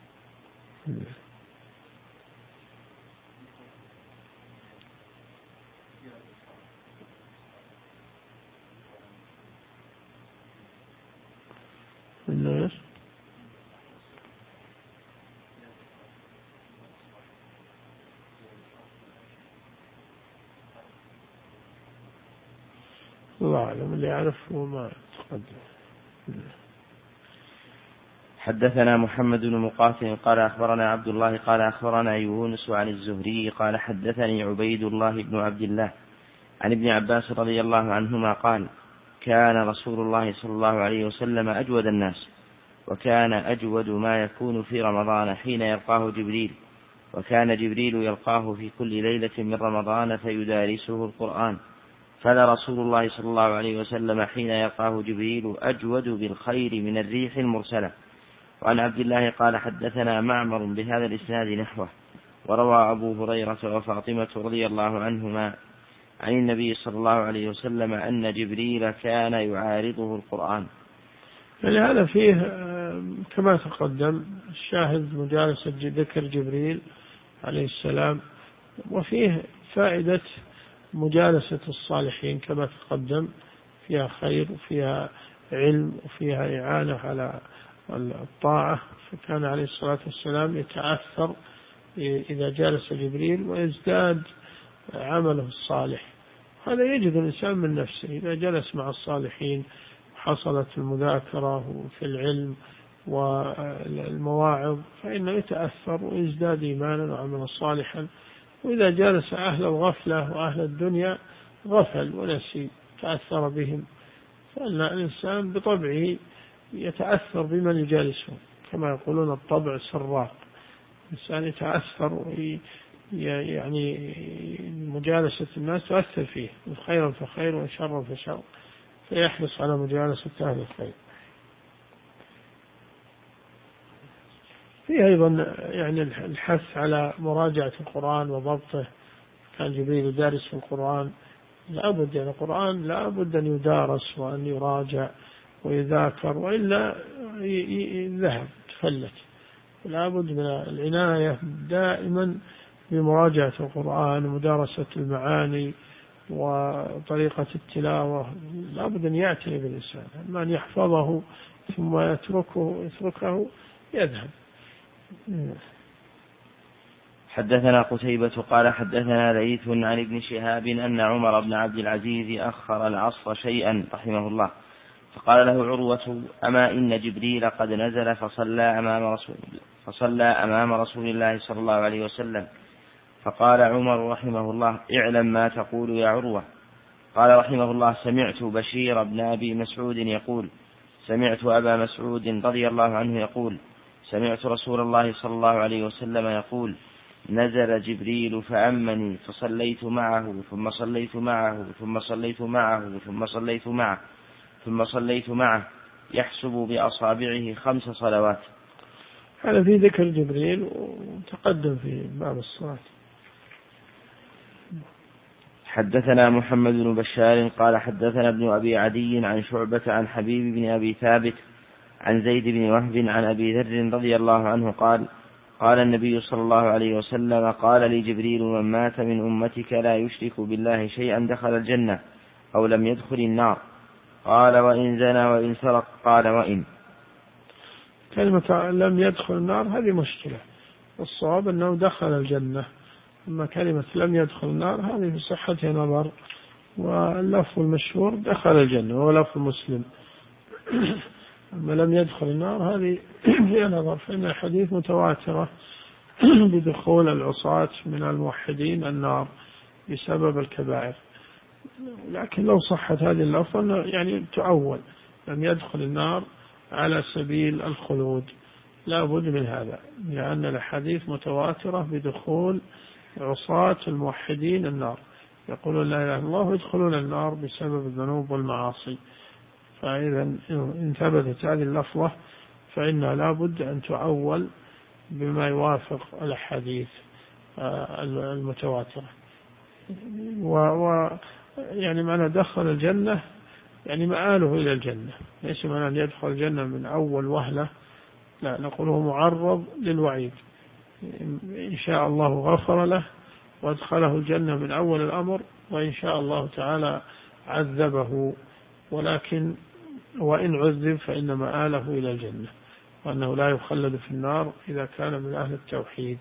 الناس الله أعلم، اللي يعرف وما تقدم. حدثنا محمد بن مقاتل قال أخبرنا عبد الله قال أخبرنا يونس عن الزهري قال حدثني عبيد الله بن عبد الله عن ابن عباس رضي الله عنهما قال كان رسول الله صلى الله عليه وسلم أجود الناس، وكان أجود ما يكون في رمضان حين يلقاه جبريل، وكان جبريل يلقاه في كل ليلة من رمضان فيدارسه القرآن، فلرسول الله صلى الله عليه وسلم حين يلقاه جبريل أجود بالخير من الريح المرسلة. وعن عبد الله قال حدثنا معمر بهذا الإسناد نحوه. وروى أبو هريرة وفاطمة رضي الله عنهما عن النبي صلى الله عليه وسلم أن جبريل كان يعارضه القرآن. فلهذا فيه كما تقدم الشاهد مجالسة ذكر جبريل عليه السلام، وفيه فائدة مجالسة الصالحين كما تقدم، فيها خير وفيها علم وفيها إعانة على الطاعة، فكان عليه الصلاة والسلام يتأثر إذا جالس جبريل ويزداد عمله الصالح. هذا يجد الإنسان من نفسه إذا جلس مع الصالحين حصلت المذاكرة في العلم والمواعظ فإنه يتأثر ويزداد إيمانا وعملا صالحا. وإذا جالس أهل الغفلة وأهل الدنيا غفل ونسي تأثر بهم، فإن الإنسان بطبعه يتأثر بمن يجالسه، كما يقولون الطبع سراق، الإنسان يتأثر يعني مجالسة الناس تؤثر فيه، خيرا فخير وشرا فشر، فيحرص على مجالسة أهل الخير. فيه أيضا يعني الحث على مراجعة القرآن وضبطه، كان جبريل دارس في القرآن، لابد يعني القرآن لابد أن يدارس وأن يراجع ويذاكر، وإلا ذهب تفلت. لابد من العناية دائما بمراجعة القرآن ومدارسة المعاني وطريقة التلاوة لا بد أن يعتني بالإنسان، أما أن يحفظه ثم يتركه يتركه يذهب. حدثنا قتيبة قال حدثنا ليث عن ابن شهاب أن عمر بن عبد العزيز أخر العصر شيئا رحمه الله، فقال له عروة: أما إن جبريل قد نزل فصلى أمام رسول فصلى أمام رسول الله صلى الله عليه وسلم. فقال عمر رحمه الله: اعلم ما تقول يا عروة. قال رحمه الله: سمعت بشير بن أبي مسعود يقول: سمعت أبا مسعود رضي الله عنه يقول: سمعت رسول الله صلى الله عليه وسلم يقول: نزل جبريل فأمني فصليت معه ثم صليت معه ثم صليت معه ثم صليت معه ثم صليت معه يحسب بأصابعه خمس صلوات. هذا في ذكر جبريل وتقدم في باب الصلاة. حدثنا محمد بن بشار قال حدثنا ابن أبي عدي عن شعبة عن حبيب بن أبي ثابت عن زيد بن وهب عن أبي ذر رضي الله عنه قال: قال النبي صلى الله عليه وسلم: قال لي جبريل: من مات من أمتك لا يشرك بالله شيئا دخل الجنة أو لم يدخل النار. قال: وإن زنى وإن سرق؟ قال: وإن. كلمة لم يدخل النار هذه مشكلة، الصواب أنه دخل الجنة، أما كلمة لم يدخل النار هذه في صحتها نظر، واللفظ المشهور دخل الجنة وهو لفظ مسلم. أما لم يدخل النار هذه فيها نظر، فإن الحديث متواترة بدخول العصاة من الموحدين النار بسبب الكبائر، لكن لو صحت هذه اللفظة يعني تؤول لم يدخل النار على سبيل الخلود، لا بد من هذا، لأن الحديث متواترة بدخول عصاة الموحدين النار، يقولون لا إله إلا الله ويدخلون النار بسبب الذنوب والمعاصي. فإذا إن ثبتت هذه اللفظة فإنها لا بد أن تؤول بما يوافق الحديث المتواترة. و يعني معنى دخل الجنة يعني مآله إلى الجنة، ليس معنى أن يدخل الجنة من أول وهلة، لا، نقوله معرض للوعيد، إن شاء الله غفر له وادخله الجنة من أول الأمر، وإن شاء الله تعالى عذبه، ولكن وإن عذب فإن مآله إلى الجنة، وأنه لا يخلد في النار إذا كان من أهل التوحيد.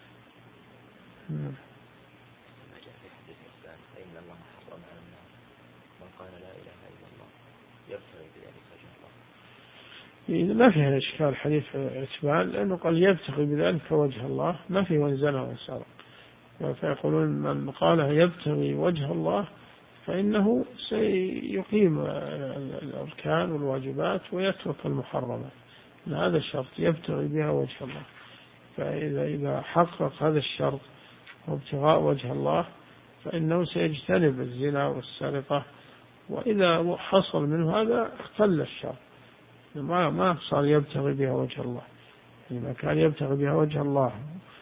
ما فيها إشكال حديث عتبان، لأنه قال يبتغي بذلك وجه الله، ما فيه وإن زنى وإن سرق، فيقولون من قال يبتغي وجه الله فإنه سيقيم الأركان والواجبات ويترك المحرمات، هذا الشرط يبتغي بها وجه الله. فإذا إذا حقق هذا الشرط وابتغاء وجه الله فإنه سيجتنب الزنا والسرقة، وإذا حصل منه هذا اختل الشرط، ما ما صار يبتغي بها وجه الله. إذا كان يبتغي بها وجه الله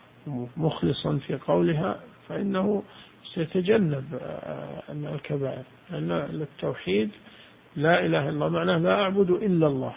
مخلصا في قولها فإنه سيتجنب الكبائر، لأن التوحيد لا إله إلا الله معناه لا أعبد إلا الله،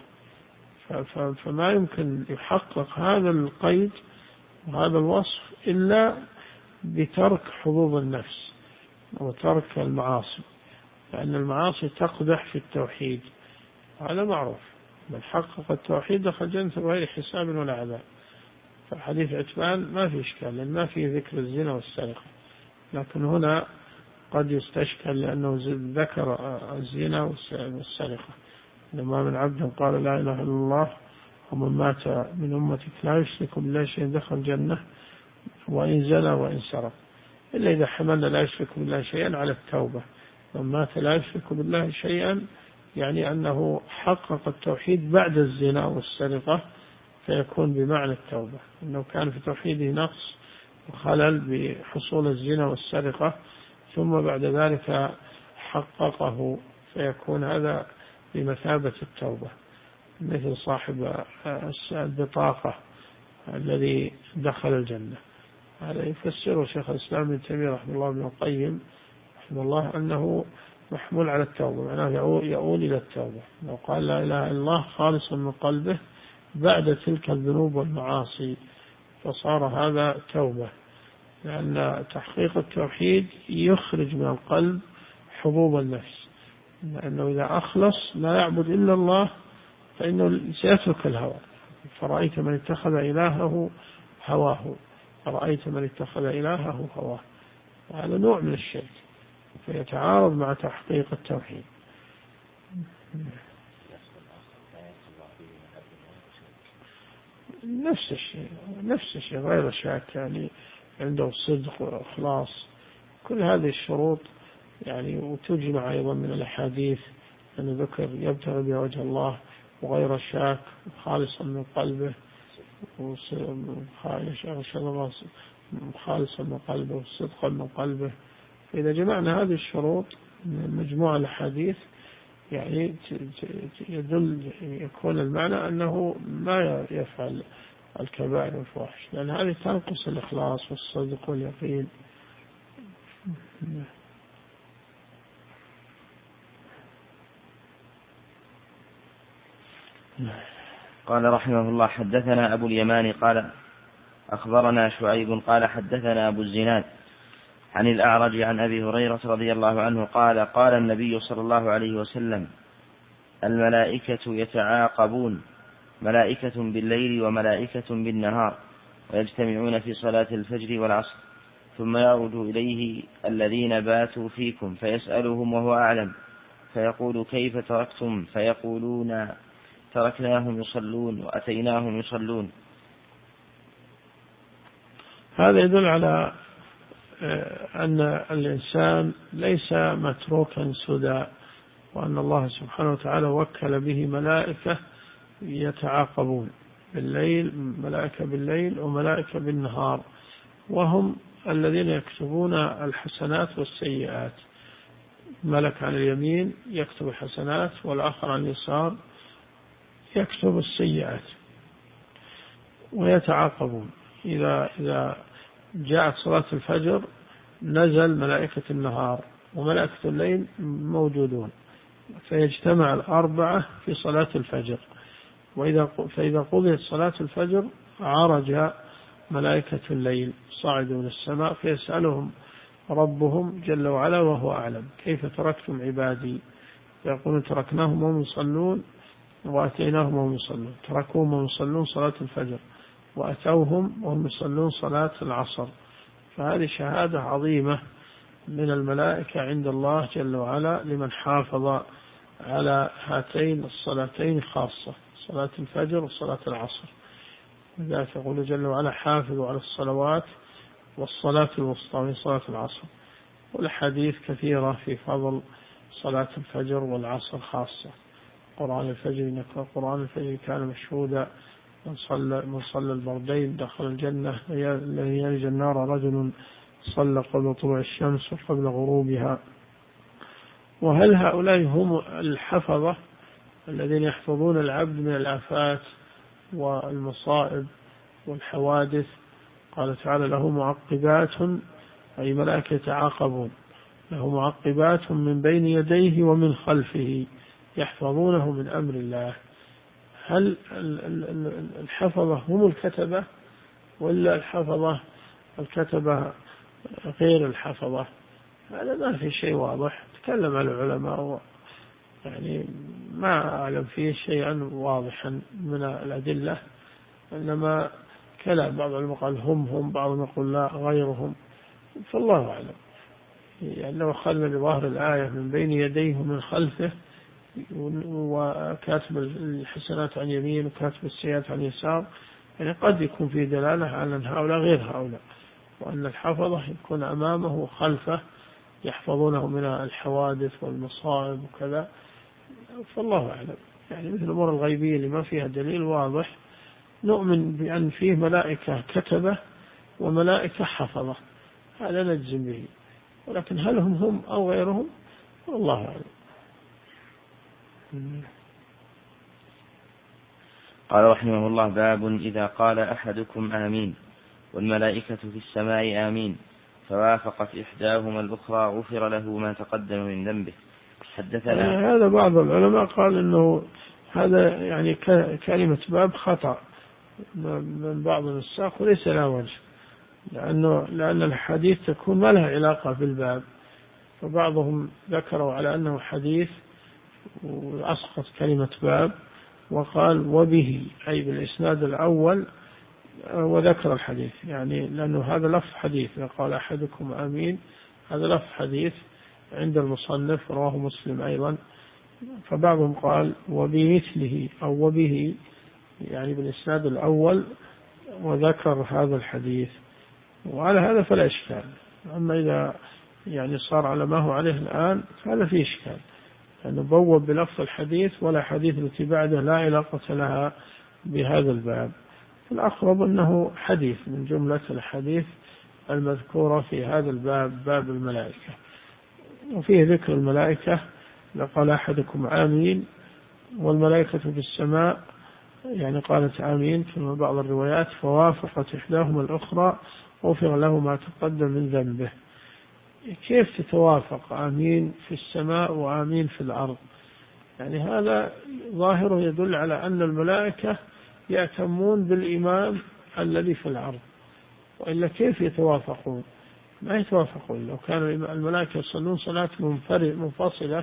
فما يمكن يحقق هذا القيد وهذا الوصف إلا بترك حظوظ النفس وترك المعاصي، لأن المعاصي تقدح في التوحيد، هذا معروف، من حقق التوحيد دخل الجنة بغير حساب ولا عذاب. فحديث عتبان ما في إشكال، لأن ما في ذكر الزنا والسرقة، لكن هنا قد يستشكل لأنه ذكر الزنا والسرقة، لما من عبد قال لا إله إلا الله ومن مات من أمتك لا يشرك بالله شيئا دخل الجنة وإن زنى وإن سرق، إلا إذا حملنا لا يشرك بالله شيئا على التوبة، من مات لا يشرك بالله شيئا يعني أنه حقق التوحيد بعد الزنا والسرقة، فيكون بمعنى التوبة، أنه كان في توحيده نقص وخلل بحصول الزنا والسرقة، ثم بعد ذلك حققه، فيكون هذا بمثابة التوبة، مثل صاحب البطاقة الذي دخل الجنة. هذا يفسره شيخ الإسلام ابن تيمية رحمه الله ابن القيم رحمه الله أنه محمول على التوبة، معناه يؤول إلى التوبة، لو قال لا إله إلا الله خالصا من قلبه بعد تلك الذنوب والمعاصي فصار هذا توبة، لأن تحقيق التوحيد يخرج من القلب حبوب النفس، لأنه إذا أخلص لا يعبد إلا الله فإنه سيترك الهوى. فرأيت من اتخذ إلهه هواه فرأيت من اتخذ إلهه هواه، هذا نوع من الشرك فيتعارض مع تحقيق التوحيد. نفس الشيء نفس الشيء غير شاك، يعني عنده الصدق والإخلاص، كل هذه الشروط يعني، وتجمع أيضا من الأحاديث أن ذكر يبتغي بوجه الله وغير شاك خالصا من قلبه خالصا من قلبه وصدقا من قلبه. فإذا جمعنا هذه الشروط من مجموعة الأحاديث يعني يدل يكون المعنى أنه ما يفعل الكبائر والفواحش، لأن هذه تنقص الإخلاص والصدق واليقين. قال رحمه الله حدثنا أبو اليمان قال أخبرنا شعيب قال حدثنا أبو الزناد عن الأعرج عن أبي هريرة رضي الله عنه قال قال النبي صلى الله عليه وسلم الملائكة يتعاقبون، ملائكة بالليل وملائكة بالنهار، ويجتمعون في صلاة الفجر والعصر، ثم يعرج إليه الذين باتوا فيكم فيسألهم وهو أعلم، فيقول كيف تركتم؟ فيقولون تركناهم يصلون وأتيناهم يصلون. هذا يدل على أن الإنسان ليس متروكا سدى، وأن الله سبحانه وتعالى وكل به ملائكة يتعاقبون بالليل، ملائكة بالليل وملائكة بالنهار، وهم الذين يكتبون الحسنات والسيئات. ملك عن اليمين يكتب الحسنات والآخر عن اليسار يكتب السيئات، ويتعاقبون. إذا إذا جاءت صلاة الفجر نزل ملائكة النهار وملائكة الليل موجودون، فيجتمع الأربعة في صلاة الفجر. وإذا فإذا قضيت صلاة الفجر عرج ملائكة الليل صعدوا للسماء فيسألهم ربهم جل وعلا وهو أعلم كيف تركتم عبادي؟ فيقولون تركناهم وهم يصلون وأتيناهم وهم يصلون. تركوهم وهم يصلون صلاة الفجر وأتوهم وهم يصلون صلاة العصر. فهذه شهادة عظيمة من الملائكة عند الله جل وعلا لمن حافظ على هاتين الصلاتين خاصة، صلاة الفجر وصلاة العصر. لذلك يقول جل وعلا حافظوا على الصلوات والصلاة الوسطى من صلاة العصر. والحديث كثيرة في فضل صلاة الفجر والعصر خاصة. قرآن الفجر قرآن الفجر كان مشهودا، من صلى من صلى البردين دخل الجنة، لن يلج النار رجل صلى قبل طلوع الشمس وقبل غروبها. وهل هؤلاء هم الحفظة الذين يحفظون العبد من الآفات والمصائب والحوادث؟ قال تعالى له معقبات، أي ملائكة يتعاقبون، له معقبات من بين يديه ومن خلفه يحفظونه من أمر الله. هل الحفظة هم الكتبة ولا الحفظة الكتبة غير الحفظة؟ هذا ما في شيء واضح، تكلم العلماء يعني ما أعلم فيه شيئا واضحا من الأدلة، إنما كلام بعض العلماء قال هم هم بعضهم يقول لا غيرهم، فالله أعلم. يعني لو أخذنا بظاهر الآية من بين يديه ومن خلفه وكاتب الحسنات عن يمين وكاتب السيئات عن يسار، يعني قد يكون في دلالة على أن هؤلاء غير هؤلاء، وأن الحفظة يكون أمامه وخلفه يحفظونه من الحوادث والمصائب وكذا، فالله أعلم. يعني مثل الأمور الغيبية اللي ما فيها دليل واضح نؤمن بأن فيه ملائكة كتبة وملائكة حفظة، هذا نجزم به، ولكن هل هم هم أو غيرهم والله أعلم. قال رحمه الله باب إذا قال أحدكم آمين والملائكة في السماء آمين فوافقت إحداهما الأخرى غفر له ما تقدم من ذنبه. حدثنا هذا بعض العلماء قال إنه هذا يعني كلمة باب خطأ من بعض النساخ وليس لا وجه، لأنه لأن الحديث تكون ما لها علاقة بالباب، فبعضهم ذكروا على أنه حديث وأسقط كلمة باب وقال وبه أي بالإسناد الأول، وذكر الحديث، يعني لأنه هذا لفظ حديث، قال أحدكم آمين، هذا لفظ حديث عند المصنف رواه مسلم أيضا. فبعضهم قال وبمثله أو وبه يعني بالإسناد الأول وذكر هذا الحديث، وعلى هذا فلا إشكال. أما إذا يعني صار على ما هو عليه الآن فهذا فيه إشكال، لأنه بوب بلفظ الحديث ولا حديث التي بعده لا علاقة لها بهذا الباب. الأقرب أنه حديث من جملة الحديث المذكورة في هذا الباب، باب الملائكة، وفيه ذكر الملائكة. لقال أحدكم آمين، والملائكة في السماء يعني قالت آمين كما بعض الروايات، فوافقت إحداهما الأخرى غفر له ما تقدم من ذنبه. كيف تتوافق آمين في السماء وآمين في الأرض؟ يعني هذا ظاهره يدل على أن الملائكة يأتمون بالإمام الذي في الأرض، وإلا كيف يتوافقون؟ ما يتوافقون. لو كان الملائكة يصلون صلاة منفرد منفصلة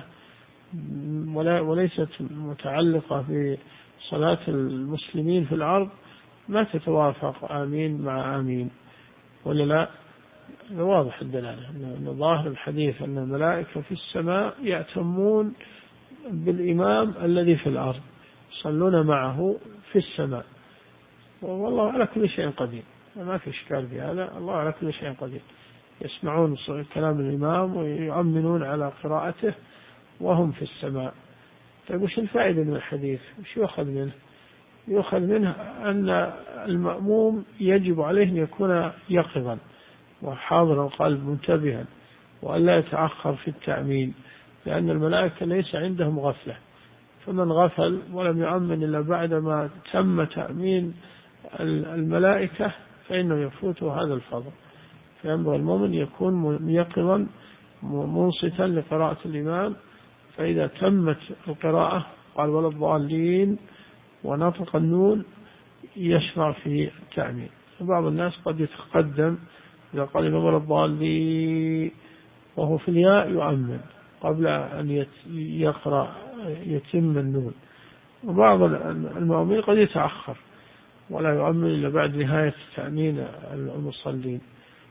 وليست متعلقة بصلاة المسلمين في الأرض ما تتوافق آمين مع آمين، ولا لا؟ واضح الدلالة أن ظاهر الحديث أن الملائكة في السماء يأتمون بالإمام الذي في الأرض، يصلون معه في السماء، والله على كل شيء قدير، ما في إشكال في هذا. الله على كل شيء قدير، يسمعون كلام الإمام ويؤمنون على قراءته وهم في السماء. طيب وش الفائدة من الحديث؟ وش يؤخذ منه؟ يؤخذ منه أن المأموم يجب عليه أن يكون يقظا وحاضر القلب منتبها، وأن لا يتأخر في التأمين، لأن الملائكة ليس عندهم غفلة، فمن غفل ولم يؤمن إلا بعدما تم تأمين الملائكة فإنه يفوته هذا الفضل. فينبغي المؤمن يكون يقظا منصتا لقراءة الإمام، فإذا تمت القراءة قال ولا الضالين ونطق النون يشرع في التأمين. بعض الناس قد يتقدم إذا قال ولا الضالين وهو في الياء يؤمن قبل أن يقرأ يتم النون، وبعض المؤمنين قد يتأخر ولا يؤمن إلا بعد نهاية تأمين المصلين.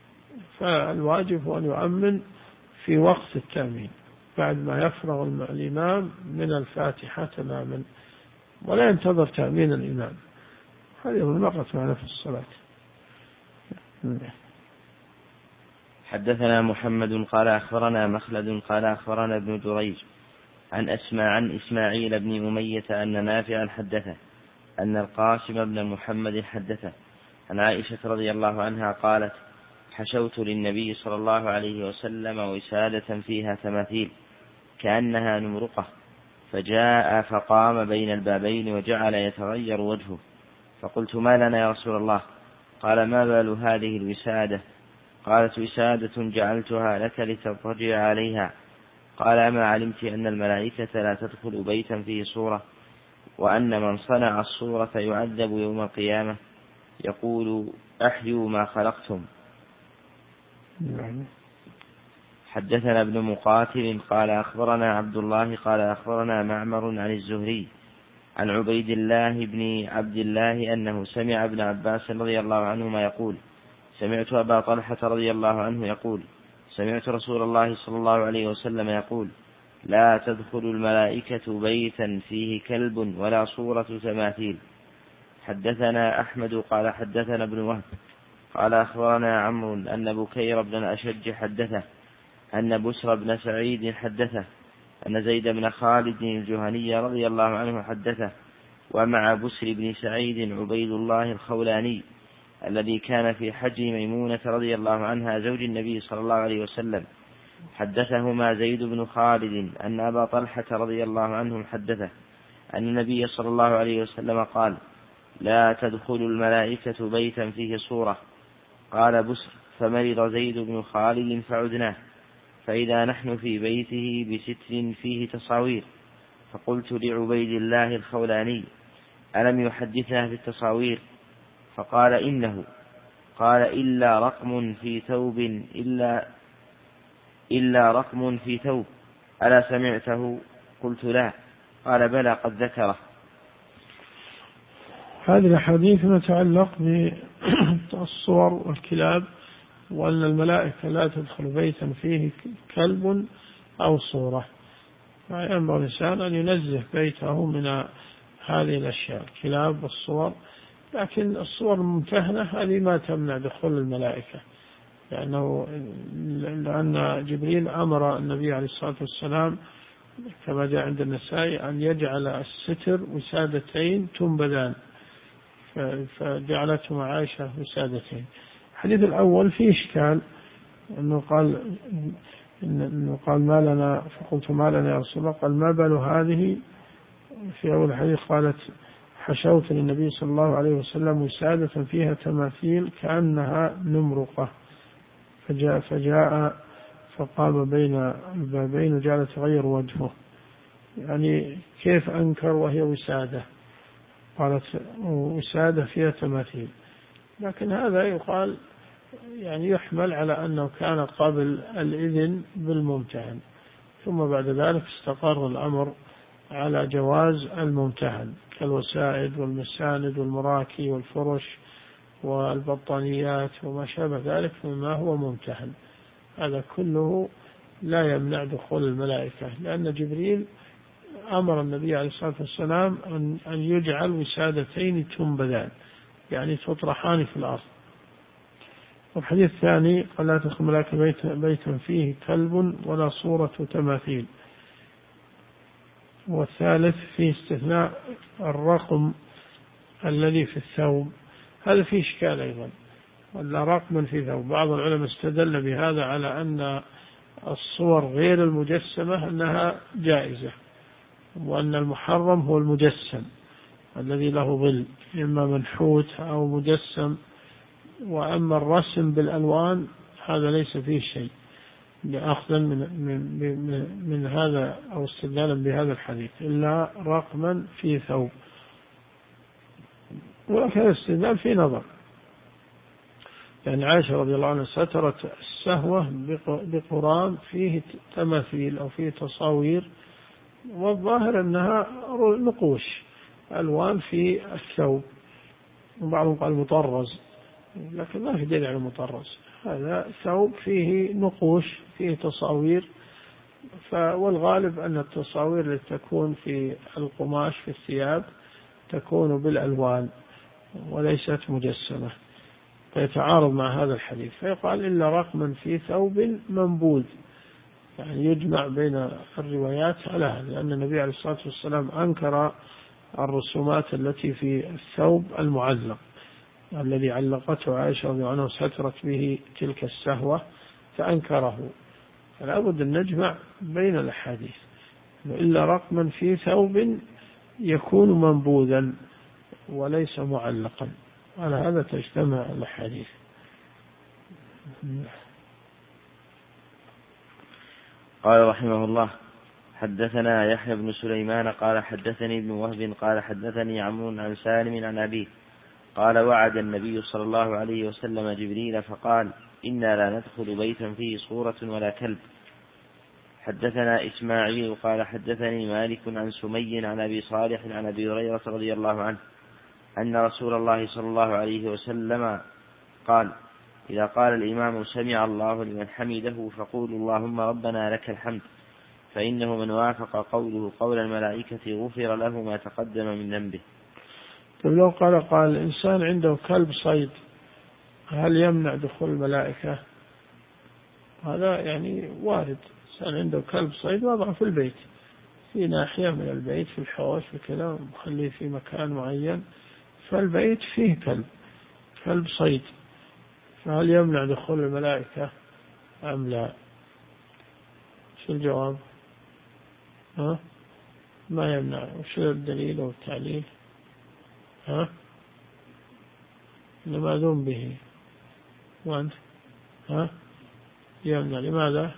فالواجب هو أن يؤمن في وقت التأمين بعد ما يفرغ الإمام من الفاتحة تماما، ولا ينتظر تأمين الإمام. هذه مرت معنا في الصلاة. حدثنا محمد قال أخبرنا مخلد قال أخبرنا ابن جريج عن أسماء عن إسماعيل بن أمية أن نافعا حدثه أن القاسم بن محمد حدثه عن عائشة رضي الله عنها قالت حشوت للنبي صلى الله عليه وسلم وسادة فيها تماثيل كأنها نمرقة، فجاء فقام بين البابين وجعل يتغير وجهه، فقلت ما لنا يا رسول الله؟ قال ما بال هذه الوسادة؟ قالت وسادة جعلتها لك لتضطجع عليها. قال أما علمت أن الملائكة لا تدخل بيتا فيه صورة، وأن من صنع الصورة يعذب يوم القيامة؟ يقول أحيوا ما خلقتم. حدثنا ابن مقاتل قال أخبرنا عبد الله قال أخبرنا معمر عن الزهري عن عبيد الله بن عبد الله أنه سمع ابن عباس رضي الله عنهما يقول سمعت أبا طلحة رضي الله عنه يقول سمعت رسول الله صلى الله عليه وسلم يقول لا تدخل الملائكة بيتا فيه كلب ولا صورة تماثيل. حدثنا أحمد قال حدثنا ابن وهب قال أخبرنا عمرو أن بكير بن أشج حدثه أن بسر بن سعيد حدثه أن زيد بن خالد الجهني رضي الله عنه حدثه، ومع بسر بن سعيد عبيد الله الخولاني الذي كان في حج ميمونة رضي الله عنها زوج النبي صلى الله عليه وسلم. حدثهما زيد بن خالد أن أبا طلحة رضي الله عنه حدثه أن النبي صلى الله عليه وسلم قال لا تدخل الملائكة بيتا فيه صورة. قال بسر فمرض زيد بن خالد فعدناه، فإذا نحن في بيته بستر فيه تصاوير، فقلت لعبيد الله الخولاني ألم يحدثنا في التصاوير؟ فقال إنه. قال إلا رقم في ثوب إلا إلا رقم في ثوب، ألا سمعته؟ قلت لا. قال بلى قد ذكره. هذه الأحاديث نتعلق بالصور والكلاب، وأن الملائكة لا تدخل بيتا فيه كلب أو صورة، فينبغي الإنسان أن ينزه بيته من هذه الأشياء، الكلاب والصور. لكن الصور الممتهنة هذه ما تمنع دخول الملائكة، لأنه لأن جبريل أمر النبي عليه الصلاة والسلام كما جاء عند النسائي أن يجعل الستر وسادتين تنبذان، فجعلتهما عائشة وسادتين. الحديث الأول فيه إشكال، أنه قال إنه قال ما لنا، فقلت ما لنا يا رسول الله، قال ما بال هذه. في أول الحديث قالت حشوت للنبي صلى الله عليه وسلم وسادة فيها تماثيل كأنها نمرقة، فجاء, فجاء فقام بين البابين وجعل تغير وجهه، يعني كيف أنكر وهي وسادة؟ قالت وسادة فيها تماثيل. لكن هذا يقال يعني يحمل على أنه كان قبل الإذن بالممتهن، ثم بعد ذلك استقر الأمر على جواز الممتهن كالوسائد والمساند والمراكي والفرش والبطانيات وما شابه ذلك مما هو ممتهن. هذا كله لا يمنع دخول الملائكة، لأن جبريل أمر النبي عليه الصلاة والسلام أن يجعل وسادتين تنبذان، يعني تطرحان في الأرض. والحديث الثاني قال لا تدخل الملائكة بيت بيتا فيه كلب ولا صورة تماثيل. والثالث فيه استثناء الرقم الذي في الثوب، هذا فيه إشكال أيضا، ولا رقم في ثوب. بعض العلماء استدل بهذا على أن الصور غير المجسمة أنها جائزة، وأن المحرم هو المجسم الذي له ظل، إما منحوت أو مجسم. وأما الرسم بالألوان هذا ليس فيه شيء، لأخذا من, من, من, من هذا أو استدلالا بهذا الحديث، إلا رقما في ثوب. ولكن الاستدلال في نظر، يعني عائشة رضي الله عنها سترت السهوة بقرآن فيه تماثيل أو فيه تصاوير، والظاهر أنها نقوش ألوان في الثوب، وبعضهم قال مطرز، لكن ما في دليل على المطرز. هذا ثوب فيه نقوش فيه تصاوير، والغالب أن التصاوير التي تكون في القماش في الثياب تكون بالألوان وليست مجسمة، فيتعارض مع هذا الحديث، فيقال إلا رقما في ثوب منبوذ، يعني يجمع بين الروايات على هذا، لأن النبي عليه الصلاة والسلام أنكر الرسومات التي في الثوب المعلق الذي علقته عائشة رضي الله عنها وسترت به تلك السهوة، فأنكره. فلا بد أن نجمع بين الأحاديث، إلا رقما في ثوب يكون منبوذا وليس معلقا، على هذا تجتمع الأحاديث. قال رحمه الله حدثنا يحيى بن سليمان قال حدثني ابن وهب قال حدثني عمرو عن سالم عن أبيه قال وعد النبي صلى الله عليه وسلم جبريل فقال إنا لا ندخل بيتا فيه صورة ولا كلب. حدثنا إسماعيل قال حدثني مالك عن سمي عن أبي صالح عن أبي هريرة رضي الله عنه أن رسول الله صلى الله عليه وسلم قال إذا قال الإمام سمع الله لمن حمده فقولوا اللهم ربنا لك الحمد، فإنه من وافق قوله قول الملائكة غفر له ما تقدم من ذنبه. طيب لو قال قال الإنسان عنده كلب صيد، هل يمنع دخول الملائكة؟ هذا يعني وارد، الإنسان عنده كلب صيد وضعه في البيت في ناحية من البيت في الحوش وكذا، مخليه في مكان معين، فالبيت فيه كلب كلب صيد، فهل يمنع دخول الملائكة أم لا؟ شو الجواب؟ ها؟ ما يمنع. وش الدليل والتعليل؟ ها؟ لماذون به وأنت ها؟ يمنع. لماذا؟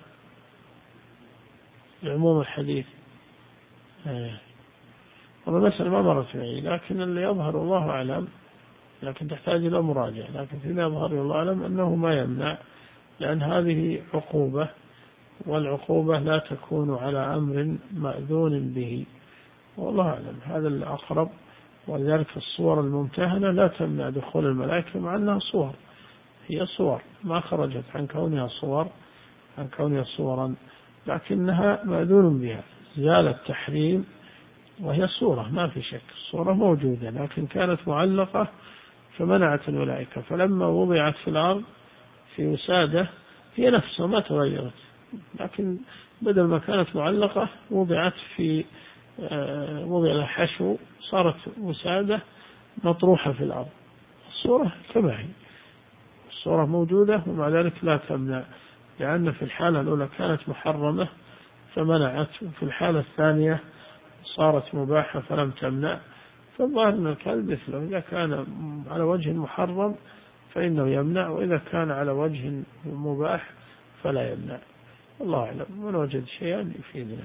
لعموم الحديث. هذا مسألة ما مرت معي، لكن اللي يظهر الله أعلم، لكن تحتاج إلى مراجعة، لكن فيما يظهر الله أعلم أنه ما يمنع، لأن هذه عقوبة والعقوبة لا تكون على أمر مأذون به، والله أعلم هذا الأقرب. ولذلك الصور الممتهنة لا تمنع دخول الملائكة مع أنها صور، هي صور ما خرجت عن كونها صور عن كونها صورا، لكنها مأذون بها، زال التحريم وهي صورة ما في شك، الصورة موجودة لكن كانت معلقة فمنعت الملائكة، فلما وضعت في الأرض في وسادة هي نفسها ما تغيرت، لكن بدل ما كانت معلقة وضعت في وضع لها حشو صارت وسادة مطروحة في الأرض. الصورة كما هي، الصورة موجودة ومع ذلك لا تمنع، لأن في الحالة الأولى كانت محرمة فمنعت، وفي الحالة الثانية صارت مباحة فلم تمنع. فالظاهر أن الكلب مثله، إذا كان على وجه محرم فإنه يمنع، وإذا كان على وجه مباح فلا يمنع. الله أعلم، من وجد شيئا يفيدنا.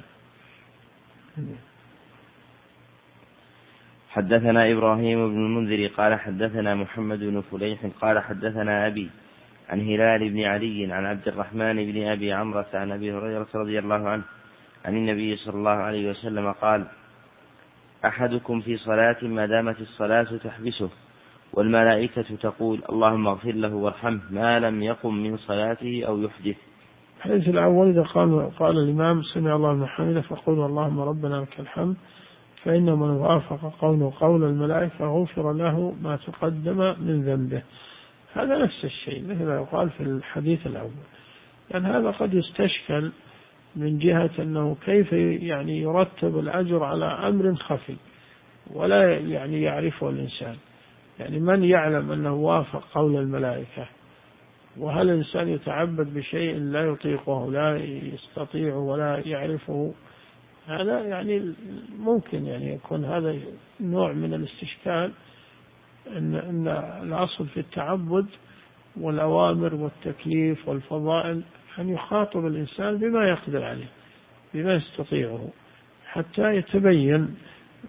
حدثنا إبراهيم بن المنذر قال حدثنا محمد بن فليح قال حدثنا أبي عن هلال بن علي عن عبد الرحمن بن أبي عمرة عن أبي هريرة رضي الله عنه عن النبي صلى الله عليه وسلم قال: أحدكم في صلاة ما دامت الصلاة تحبسه والملائكة تقول اللهم اغفر له وارحمه ما لم يقم من صلاته أو يحدث. الحديث الأول إذا قال, قال الإمام سمع الله لمن حمده فقول اللهم ربنا لك الحمد، فإن من وافق قوله قول الملائكة غفر له ما تقدم من ذنبه. هذا نفس الشيء مثل ما يقال في الحديث الأول، لأن يعني هذا قد يستشكل من جهة أنه كيف يعني يرتب الأجر على أمر خفي ولا يعني يعرفه الإنسان، يعني من يعلم أنه وافق قول الملائكة؟ وهل الإنسان يتعبد بشيء لا يطيقه لا يستطيع ولا يعرفه؟ هذا يعني ممكن يعني يكون هذا نوع من الاستشكال، أن, أن الأصل في التعبد والأوامر والتكليف والفضائل أن يخاطب الإنسان بما يقدر عليه بما يستطيعه حتى يتبين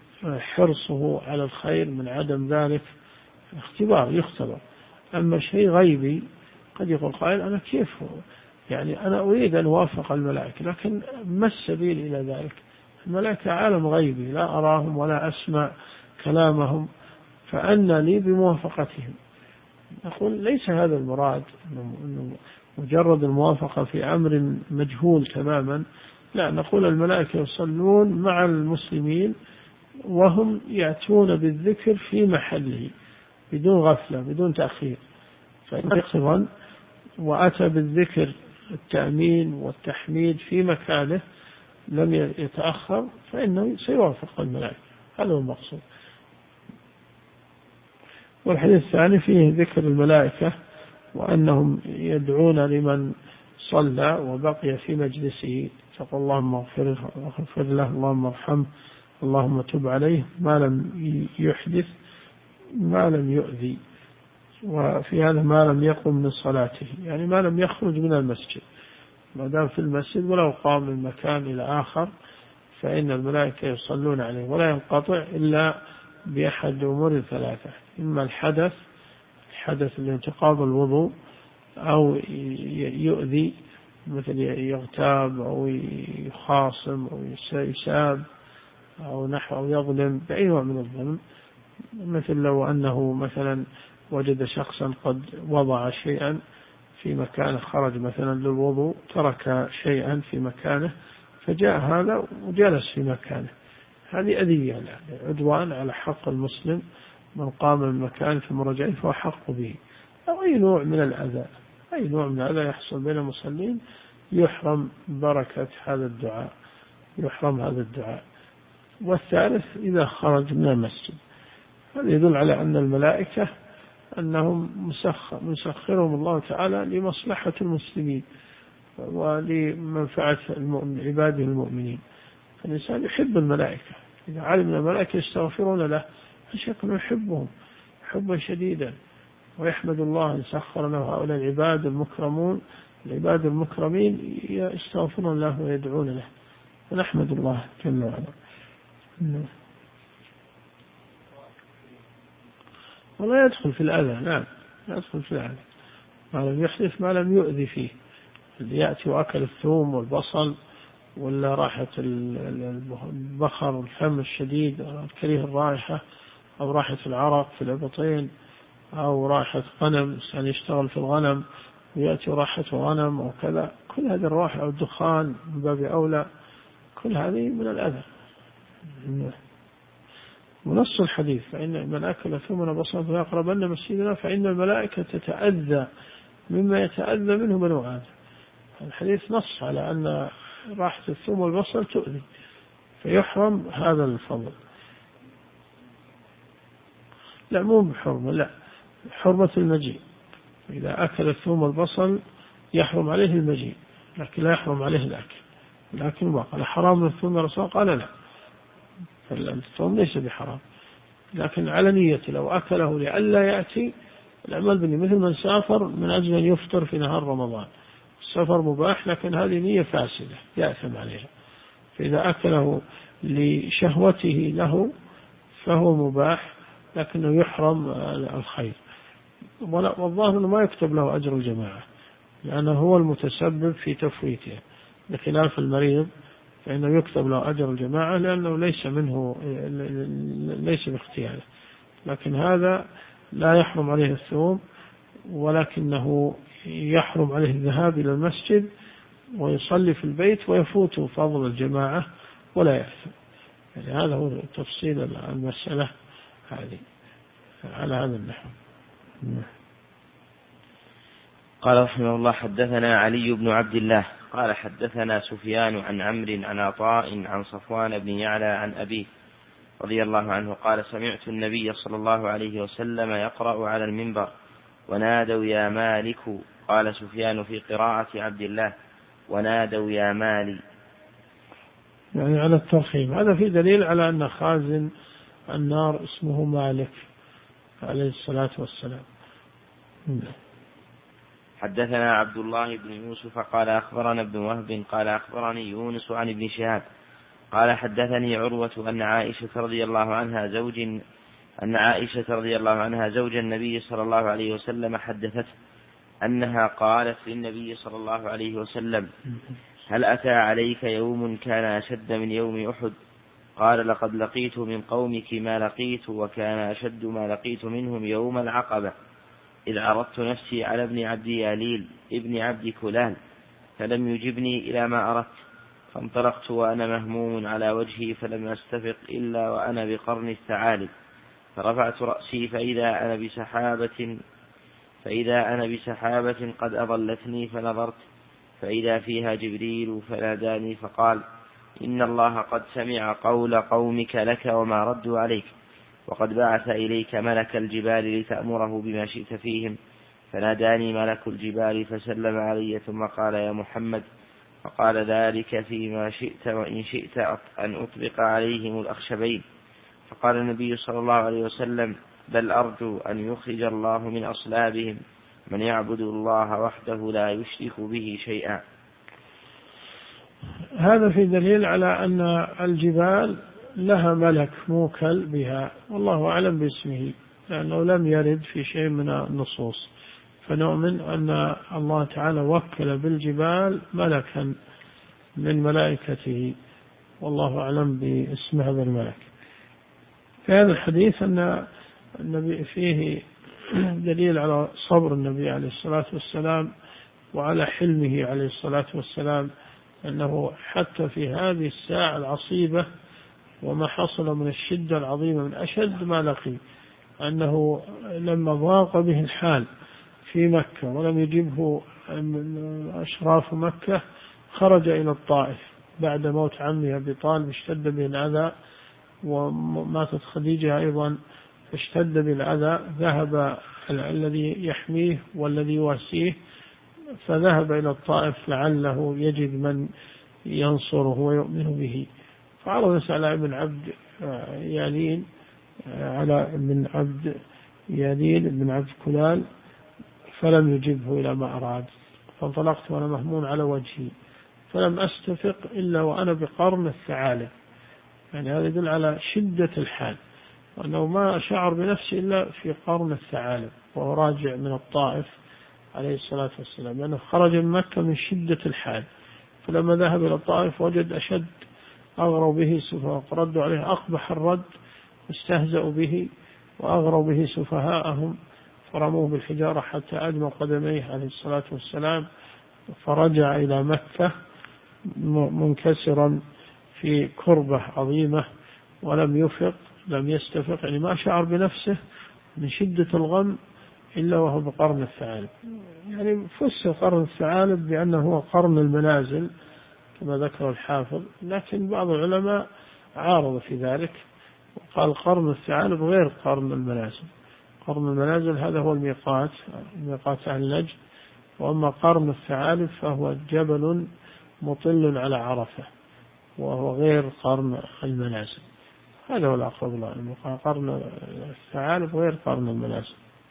حرصه على الخير من عدم ذلك، اختبار يختبر. أما شيء غيبي قد يقول قائل أنا كيف يعني أنا أريد أن أوافق الملائكة، لكن ما السبيل إلى ذلك؟ الملائكة عالم غيبي لا أراهم ولا أسمع كلامهم، فأنا لي بموافقتهم؟ نقول ليس هذا المراد إنه مجرد الموافقة في أمر مجهول تماما، لا، نقول الملائكة يصلون مع المسلمين وهم يأتون بالذكر في محله بدون غفلة بدون تأخير، فإن يقصد وأتى بالذكر التأمين والتحميد في مكانه لم يتأخر فإنه سيوافق الملائكة، هذا هو المقصود. والحديث الثاني فيه ذكر الملائكة وأنهم يدعون لمن صلى وبقي في مجلسه، تقول اللهم اغفر له اللهم ارحمه اللهم تب عليه ما لم يحدث ما لم يؤذي، وفي هذا ما لم يقم من صلاته، يعني ما لم يخرج من المسجد، ما دام في المسجد ولو قام من مكان إلى آخر فإن الملائكة يصلون عليه، ولا ينقطع إلا بأحد أمور ثلاثة: إما الحدث الحدث لانتقاض الوضوء، أو يؤذي مثل يغتاب أو يخاصم أو يساب أو نحو أو يظلم بأي نوع من الظلم، مثل لو أنه مثلا وجد شخصا قد وضع شيئا في مكانه، خرج مثلا للوضوء ترك شيئا في مكانه فجاء هذا وجلس في مكانه، هذه أذية يعني عدوان على حق المسلم، من قام من مكان ثم رجع فهو حق به، أو أي نوع من الأذى أي نوع من الأذى يحصل بين المصلين يحرم بركة هذا الدعاء يحرم هذا الدعاء. والثالث إذا خرج من المسجد، هذا يدل على أن الملائكة أنهم مسخر مسخرهم الله تعالى لمصلحة المسلمين ولمنفعة عباده المؤمنين، فالإنسان يحب الملائكة، إذا علم الملائكة يستغفرون له فشكله يحبهم حبا شديدا، ويحمد الله أن سخر له هؤلاء العباد المكرمون العباد المكرمين يستغفرون له ويدعون له، فنحمد الله جل وعلا. ولا يدخل في الأذى، نعم يدخل في الأذى ما لم يحدث ما لم يؤذي فيه، اللي يأتي وأكل الثوم والبصل ولا راحة البخر الفم الشديد الكريه الرائحة أو راحة العرق في الإبطين أو راحة غنم يعني يشتغل في الغنم ويأتي راحة غنم أو كذا، كل هذه الروائح أو الدخان من باب أولى، كل هذه من الأذى. ونص الحديث فإن من أكل ثمن بصل فيقربن مسجدنا فإن الملائكة تتأذى مما يتأذى منه بنو آدم. الحديث نص على أن راحة الثوم والبصل تؤذي، فيحرم هذا الفضل. لا مو بحرمة، لا حرمة المجيء، إذا أكل الثوم والبصل يحرم عليه المجيء لكن لا يحرم عليه الأكل. لكن ما قال حرام من الثوم والبصل قال لا، فالثوم ليس بحرام، لكن على نية لو أكله لئلا يأتي العمل بني، مثل من سافر من أجل أن يفطر في نهار رمضان، السفر مباح لكن هذه نية فاسدة يأثم عليها، فإذا أكله لشهوته له فهو مباح لكنه يحرم الخير. والظاهر أنه ما يكتب له أجر الجماعة لأنه هو المتسبب في تفويته، بخلاف المريض فإنه يكتب له أجر الجماعة لأنه ليس منه ليس باختياره. لكن هذا لا يحرم عليه الثوم ولكنه يحرم عليه الذهاب إلى المسجد ويصلي في البيت ويفوته فضل الجماعة ولا يأثم. يعني هذا هو تفصيل المسألة هذه على هذا النحو. قال رحمه الله حدثنا علي بن عبد الله قال حدثنا سفيان عن عمرو عن عطاء عن صفوان بن يعلى عن أبيه رضي الله عنه قال سمعت النبي صلى الله عليه وسلم يقرأ على المنبر ونادوا يا مالك. قال سفيان في قراءة عبد الله ونادوا يا مالي، يعني على الترخيم. هذا في دليل على أن خازن النار اسمه مالك عليه الصلاة والسلام. حدثنا عبد الله بن يوسف قال أخبرنا ابن وهب قال أخبرني يونس عن ابن شهاب قال حدثني عروة أن عائشة رضي الله عنها زوج أن عائشة رضي الله عنها زوج النبي صلى الله عليه وسلم حدثته أنها قالت للنبي صلى الله عليه وسلم هل أتى عليك يوم كان أشد من يوم أحد؟ قال لقد لقيت من قومك ما لقيت وكان أشد ما لقيت منهم يوم العقبة إذ عرضت نفسي على ابن عبد ياليل ابن عبد كلال فلم يجبني إلى ما أردت فانطلقت وأنا مهموم على وجهي فلم أستفق إلا وأنا بقرن الثعالب فرفعت رأسي فإذا أنا بسحابة فإذا أنا بسحابة قد أضلتني فنظرت فإذا فيها جبريل فناداني فقال إن الله قد سمع قول قومك لك وما ردوا عليك وقد بعث إليك ملك الجبال لتأمره بما شئت فيهم. فناداني ملك الجبال فسلم علي ثم قال يا محمد فقال ذلك فيما شئت وإن شئت أن أطبق عليهم الأخشبين. فقال النبي صلى الله عليه وسلم بل أرجو أن يخرج الله من أصلابهم من يعبد الله وحده لا يشرك به شيئا. هذا في دليل على أن الجبال لها ملك موكل بها والله أعلم باسمه لأنه لم يرد في شيء من النصوص، فنؤمن أن الله تعالى وكل بالجبال ملكا من ملائكته والله أعلم باسم هذا الملك. في هذا الحديث أن النبي فيه دليل على صبر النبي عليه الصلاة والسلام وعلى حلمه عليه الصلاة والسلام، أنه حتى في هذه الساعة العصيبة وما حصل من الشدة العظيمة من أشد ما لقي أنه لما ضاق به الحال في مكة ولم يجبه أشراف مكة خرج إلى الطائف بعد موت عمه أبي طالب اشتد به الأذى وماتت خديجة أيضا اشتد بالأذى، ذهب الذي يحميه والذي يواسيه فذهب إلى الطائف لعله يجد من ينصره ويؤمن به، فعرض يسأل ابن عبد يالين على ابن عبد يالين ابن عبد كلال فلم يجبه إلى ما أراد، فانطلقت وأنا مهمون على وجهي فلم أستفق إلا وأنا بقرن الثعالب. يعني هذا يدل على شدة الحال وأنه ما شعر بنفسه إلا في قرن الثعالب وهو راجع من الطائف عليه الصلاة والسلام، لأنه خرج من مكة من شدة الحال، فلما ذهب إلى الطائف وجد أشد، أغروا به سفهاء، ردوا عليه أقبح الرد، استهزأوا به وأغروا به سفهاءهم، فرموه بالحجارة حتى أدمى قدميه عليه الصلاة والسلام، فرجع إلى مكة منكسرا في كربة عظيمة، ولم يفق، لم يستفق، يعني ما شعر بنفسه من شدة الغم إلا وهو بقرن الثعالب. يعني فسر قرن الثعالب بأنه هو قرن المنازل كما ذكر الحافظ، لكن بعض العلماء عارض في ذلك وقال قرن الثعالب غير قرن المنازل. قرن المنازل هذا هو الميقات، ميقات أهل نجد، وأما قرن الثعالب فهو جبل مطل على عرفة، وهو غير قرن المنازل. هذا هو الأقرب له، قرن الثعالب غير قرن المنازل.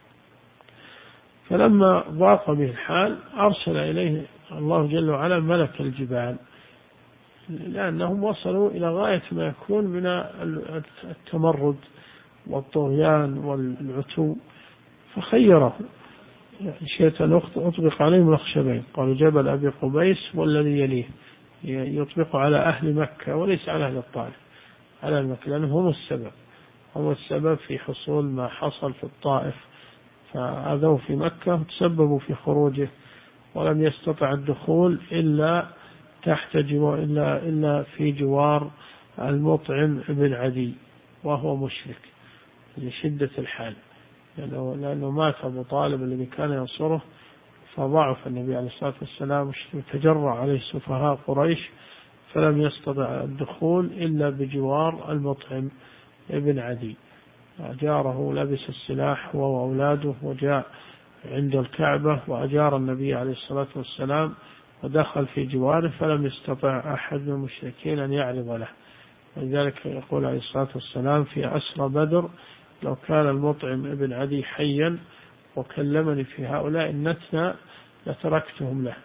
فلما ضاق به الحال أرسل إليه الله جل وعلا ملك الجبال، لأنهم وصلوا إلى غاية ما يكون من التمرد والطغيان والعتو، فخيره شئت أن أطبق عليهم الأخشبين، قالوا جبل أبي قبيس والذي يليه، يطبق على أهل مكة وليس على أهل الطائف، على مكة، لأنهم هم السبب، هم السبب في حصول ما حصل في الطائف، فآذوا في مكة وتسببوا في خروجه، ولم يستطع الدخول إلا تحت جوار إلا, إلا في جوار المطعم بن عدي وهو مشرك لشدة الحال، لأنه, لأنه مات أبو طالب الذي كان ينصره، فضعف النبي عليه الصلاة والسلام وتجرع عليه سفهاء قريش، فلم يستطع الدخول إلا بجوار المطعم ابن عدي. أجاره لبس السلاح هو وأولاده وجاء عند الكعبة وأجار النبي عليه الصلاة والسلام ودخل في جواره، فلم يستطع أحد من المشركين أن يعرض له. ولذلك يقول عليه الصلاة والسلام في أسرى بدر: لو كان المطعم ابن عدي حيا وكلمني في هؤلاء النتنى لتركتهم له،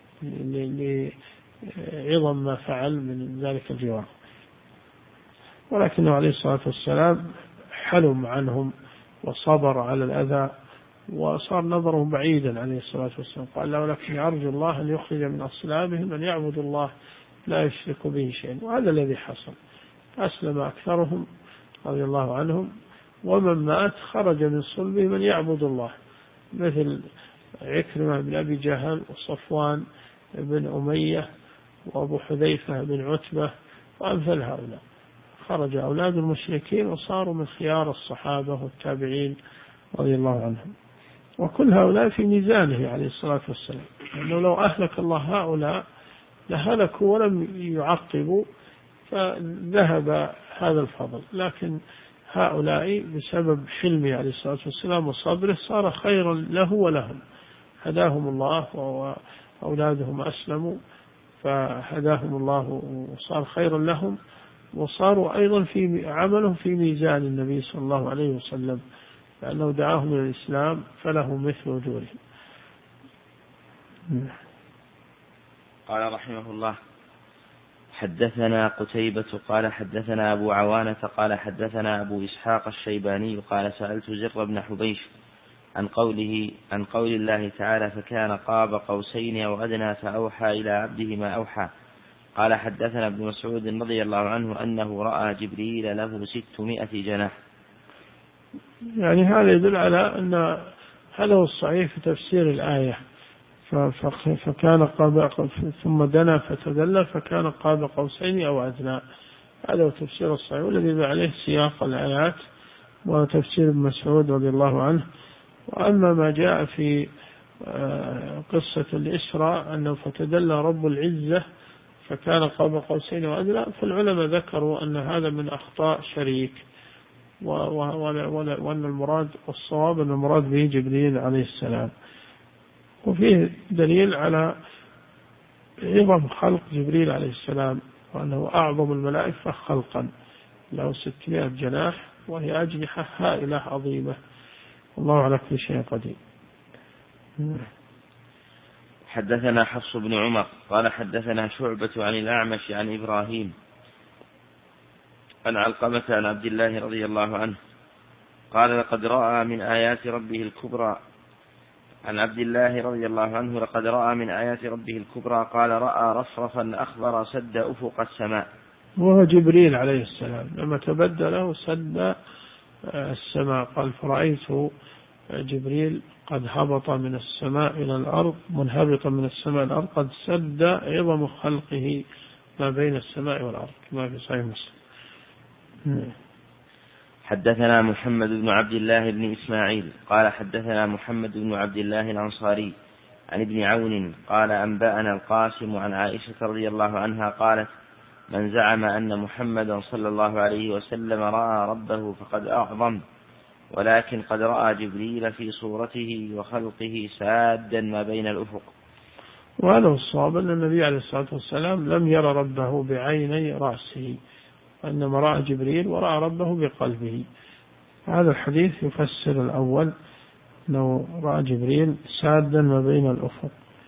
لعظم ما فعل من ذلك الجوار. ولكنه عليه الصلاة والسلام حلم عنهم وصبر على الأذى، وصار نظره بعيدا عليه الصلاة والسلام، قال له: ولكن أرجو الله أن يخرج من أصلابهم من يعبد الله لا يشرك به شيئا. وهذا الذي حصل، أسلم أكثرهم رضي الله عنهم، ومن مات خرج من صلبه من يعبد الله، مثل عكرمة بن أبي جهل وصفوان بن أمية وأبو حذيفة بن عتبة وأمثل هؤلاء، خرج أولاد المشركين وصاروا من خيار الصحابة والتابعين رضي الله عنهم. وكل هؤلاء في ميزانه عليه الصلاة والسلام، لأنه لو أهلك الله هؤلاء لهلكوا ولم يعقبوا، فذهب هذا الفضل، لكن هؤلاء بسبب حلمه عليه الصلاة والسلام وصبره صار خيرا له ولهم، هداهم الله وأولادهم أسلموا فهداهم الله وصار خيرا لهم، وصاروا أيضا في عملهم في ميزان النبي صلى الله عليه وسلم، لأنه دعاهم إلى الإسلام فله مثل أجورهم. قال رحمه الله: حدثنا قتيبة قال حدثنا أبو عوانة قال حدثنا أبو إسحاق الشيباني قال سألت زر بن حبيش عن قوله عن قول الله تعالى: فكان قاب قوسين أو أدنى فأوحى إلى عبده ما أوحى. قال حدثنا ابن مسعود رضي الله عنه أنه رأى جبريل له ستمائة جناح. يعني هذا يدل على أن هذا هو الصحيح في تفسير الآية، فكان قاب ثم دنا فتدلى فكان قاب قوسين أو أدنى، هذا هو تفسير الصحيح والذي عليه سياق الآيات وتفسير ابن مسعود رضي الله عنه. وأما ما جاء في قصة الإسراء أنه فتدلى رب العزة فكان قاب قوسين وأدنى، فالعلماء ذكروا أن هذا من أخطاء شريك، وأن المراد والصواب أن المراد به جبريل عليه السلام. وفيه دليل على عظم خلق جبريل عليه السلام، وأنه أعظم الملائكة خلقا، له ستمائة جناح وهي أجنحة هائلة عظيمة، والله على كل شيء قدير. حدثنا حفص بن عمر قال حدثنا شعبة عن الأعمش عن إبراهيم عن علقمة عن عبد الله رضي الله عنه قال: لقد رأى من آيات ربه الكبرى عن عبد الله رضي الله عنه لقد رأى من آيات ربه الكبرى قال رأى رفرفا أخضر سد أفق السماء. وهو جبريل عليه السلام لما تبدله سد السماء. قال فرأيت جبريل قد هبط من السماء إلى الأرض منهبطا من السماء إلى الأرض قد سد عظم خلقه ما بين السماء والأرض كما في صحيح مسلم. حدثنا محمد بن عبد الله بن إسماعيل قال حدثنا محمد بن عبد الله الأنصاري عن ابن عون قال أنبأنا القاسم عن عائشة رضي الله عنها قالت من زعم أن محمدا صلى الله عليه وسلم رأى ربه فقد أعظم ولكن قد رأى جبريل في صورته وخلقه سادا ما بين الأفق. وهذا الصواب أن النبي عليه الصلاة والسلام لم يرى ربه بعيني رأسه وإنما رأى جبريل ورأى ربه بقلبه. هذا الحديث يفسر الأول أنه رأى جبريل سادا ما بين الأفق.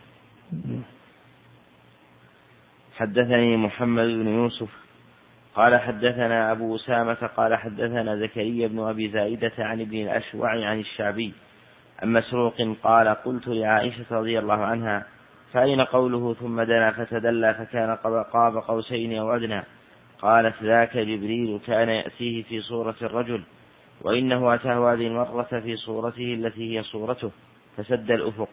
حدثني محمد بن يوسف قال حدثنا أبو أسامة قال حدثنا زكريا بن أبي زائدة عن ابن الأشوع عن الشعبي عن مسروق قال قلت لعائشة رضي الله عنها فأين قوله ثم دنا فتدلى فكان قاب قوسين أو أدنى؟ قالت ذاك جبريل كان يأتيه في صورة الرجل وإنه أتاه هذه المرة في صورته التي هي صورته فسد الأفق.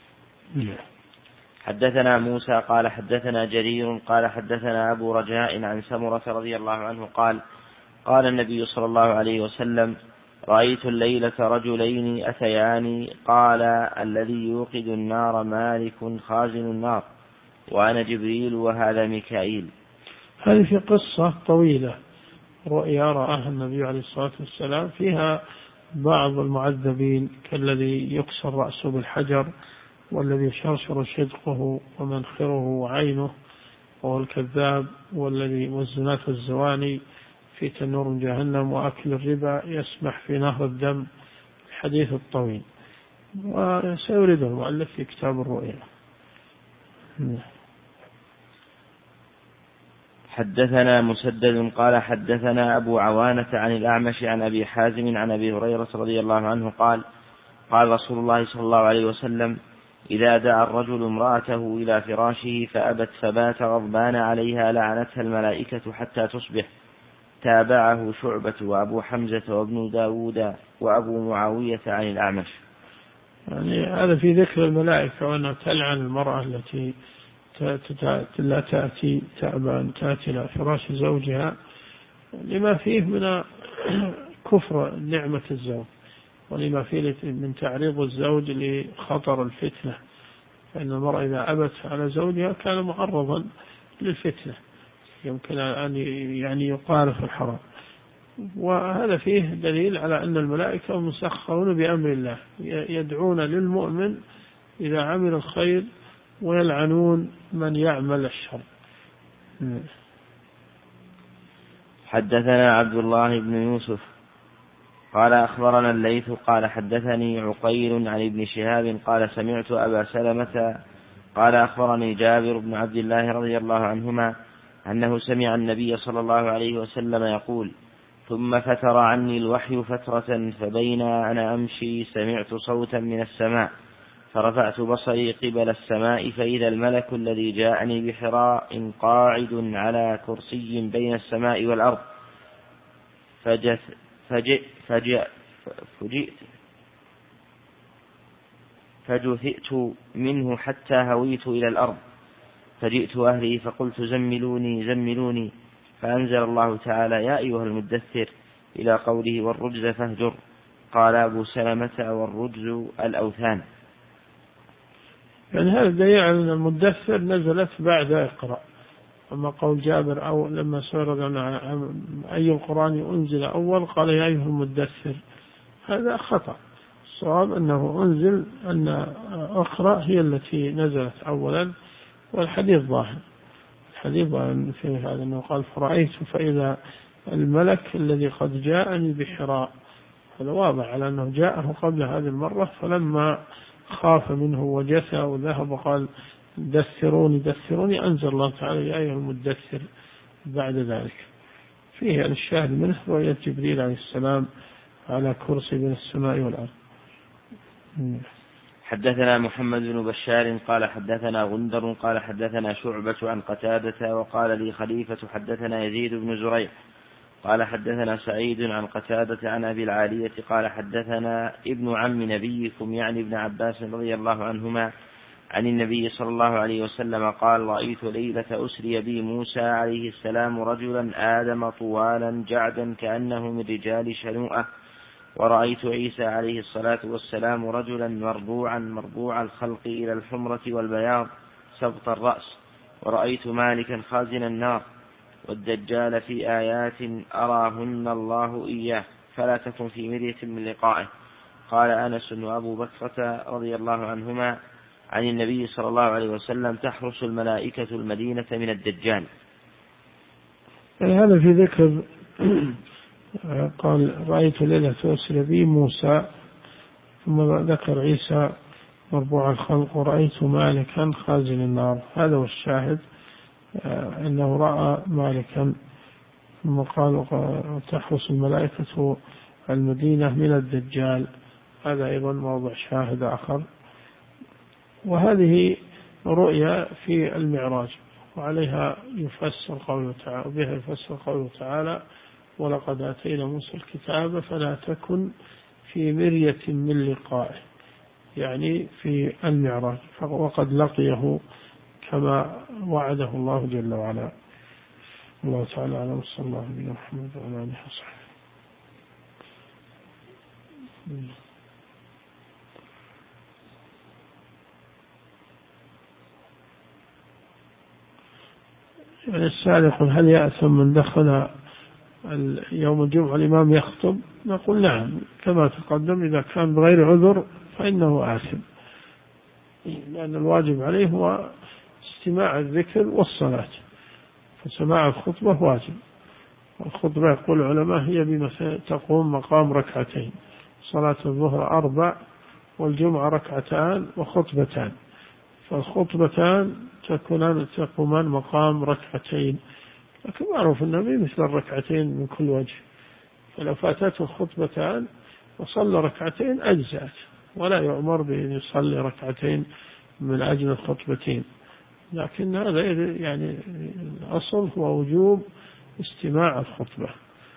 حدثنا موسى قال حدثنا جرير قال حدثنا أبو رجاء عن سمرة رضي الله عنه قال قال النبي صلى الله عليه وسلم رأيت الليلة رجلين أتياني قال الذي يوقد النار مالك خازن النار وأنا جبريل وهذا ميكائيل. هذه في قصة طويلة رؤيا رآها النبي عليه الصلاة والسلام فيها بعض المعذبين كالذي يكسر رأسه بالحجر والذي شرشر شدقه ومنخره وعينه وهو الكذاب والذي والزناة والزواني في تنور جهنم وأكل الربا يسمح في نهر الدم. الحديث الطويل وسيورده المؤلف في كتاب الرؤيا. حدثنا مسدد قال حدثنا أبو عوانة عن الأعمش عن أبي حازم عن أبي هريرة رضي الله عنه قال قال رسول الله صلى الله عليه وسلم إذا دعا الرجل امرأته إلى فراشه فأبت فبات غضبان عليها لعنتها الملائكة حتى تصبح. تابعه شعبة وأبو حمزة وابن داود وأبو معاوية عن الأعمش. يعني هذا في ذكر الملائكة وأنها تلعن المرأة التي لا تأتي تأبان تأتي إلى فراش زوجها لما فيه من كفر نعمة الزوج ولما فيه من تعريض الزوج لخطر الفتنة. فإن المرأة إذا أبت على زوجها كان معرضا للفتنة يمكن أن يعني يقارف الحرام. وهذا فيه دليل على أن الملائكة مسخرون بأمر الله يدعون للمؤمن إذا عمل الخير ويلعنون من يعمل الشر. حدثنا عبد الله بن يوسف قال أخبرنا الليث قال حدثني عقيل عن ابن شهاب قال سمعت أبا سلمة قال أخبرني جابر بن عبد الله رضي الله عنهما أنه سمع النبي صلى الله عليه وسلم يقول ثم فتر عني الوحي فترة فبين أنا أمشي سمعت صوتا من السماء فرفعت بصري قبل السماء فإذا الملك الذي جاءني بحراء قاعد على كرسي بين السماء والأرض فجت فجئ فجئ فجئت فجثئت منه حتى هويت إلى الأرض فجئت أهلي فقلت زملوني زملوني فأنزل الله تعالى يا أيها المدثر إلى قوله والرجز فاهجر. قال أبو سلمة والرجز الأوثان. يعني هذا دليل على أن المدثر نزلت بعد اقرأ. أما قول جابر أو لما سئل عن أي القرآن أنزل أول قال يا أيها المدثر هذا خطأ. الصواب أنه أنزل أن أقرأ هي التي نزلت أولا والحديث ظاهر. الحديث ظاهر في هذا أنه قال فرأيت فإذا الملك الذي قد جاءني بحراء. هذا واضح على أنه جاءه قبل هذه المرة فلما خاف منه وجثى وذهب وقال دثروني دثروني أنزل الله تعالى يا أيها المدثر بعد ذلك. فيه الشاهد منه رؤية جبريل عليه السلام على كرسي بين السماء والأرض. حدثنا محمد بن بشار قال حدثنا غندر قال حدثنا شعبة عن قتادة وقال لي خليفة حدثنا يزيد بن زريع قال حدثنا سعيد عن قتادة عن أبي العالية قال حدثنا ابن عم نبيكم يعني ابن عباس رضي الله عنهما عن النبي صلى الله عليه وسلم قال رأيت ليلة أسري بي موسى عليه السلام رجلا آدم طوالا جعدا كأنه من رجال شنوءة، ورأيت عيسى عليه الصلاة والسلام رجلا مربوعا مربوع الخلق إلى الحمرة والبياض سبط الرأس، ورأيت مالكا خازن النار، والدجال في آيات أراهن الله إياه فلا تكن في مرية من لقائه. قال أنس وأبو بكرة رضي الله عنهما عن النبي صلى الله عليه وسلم تحرس الملائكة المدينة من الدجال. هذا في ذكر قال رأيت ليلة أسري بي موسى، ثم ذكر عيسى مربوع الخلق، ورأيت مالكا خازن النار. هذا هو الشاهد، أنه رأى مالكا. ثم قال تحرس الملائكة المدينة من الدجال، هذا أيضا موضع شاهد آخر. وهذه رؤيا في المعراج، وعليها يفسر قوله تعالى وبها يفسر قوله تعالى ولقد آتينا موسى الكتاب فلا تكن في مرية من لقائه، يعني في المعراج، وقد لقيه كما وعده الله جل وعلا. الله تعالى أعلم، صلى الله عليه محمد وعلى آله وصحبه. يعني السائل يقول هل يأثم من دخل يوم الجمعة الإمام يخطب؟ نقول نعم، كما تقدم إذا كان بغير عذر فإنه آثم، لأن الواجب عليه هو استماع الذكر والصلاة، فسماع الخطبة واجب. والخطبة يقول العلماء هي بما تقوم مقام ركعتين، صلاة الظهر أربع والجمعة ركعتان وخطبتان، فالخطبتان تكونان تقومان مقام ركعتين، لكن معروف النبي مثل الركعتين من كل وجه، فلو فاتته الخطبتان وصلى ركعتين أجزأت، ولا يؤمر بأن يصلي ركعتين من أجل الخطبتين. لكن هذا يعني الأصل هو وجوب استماع الخطبة.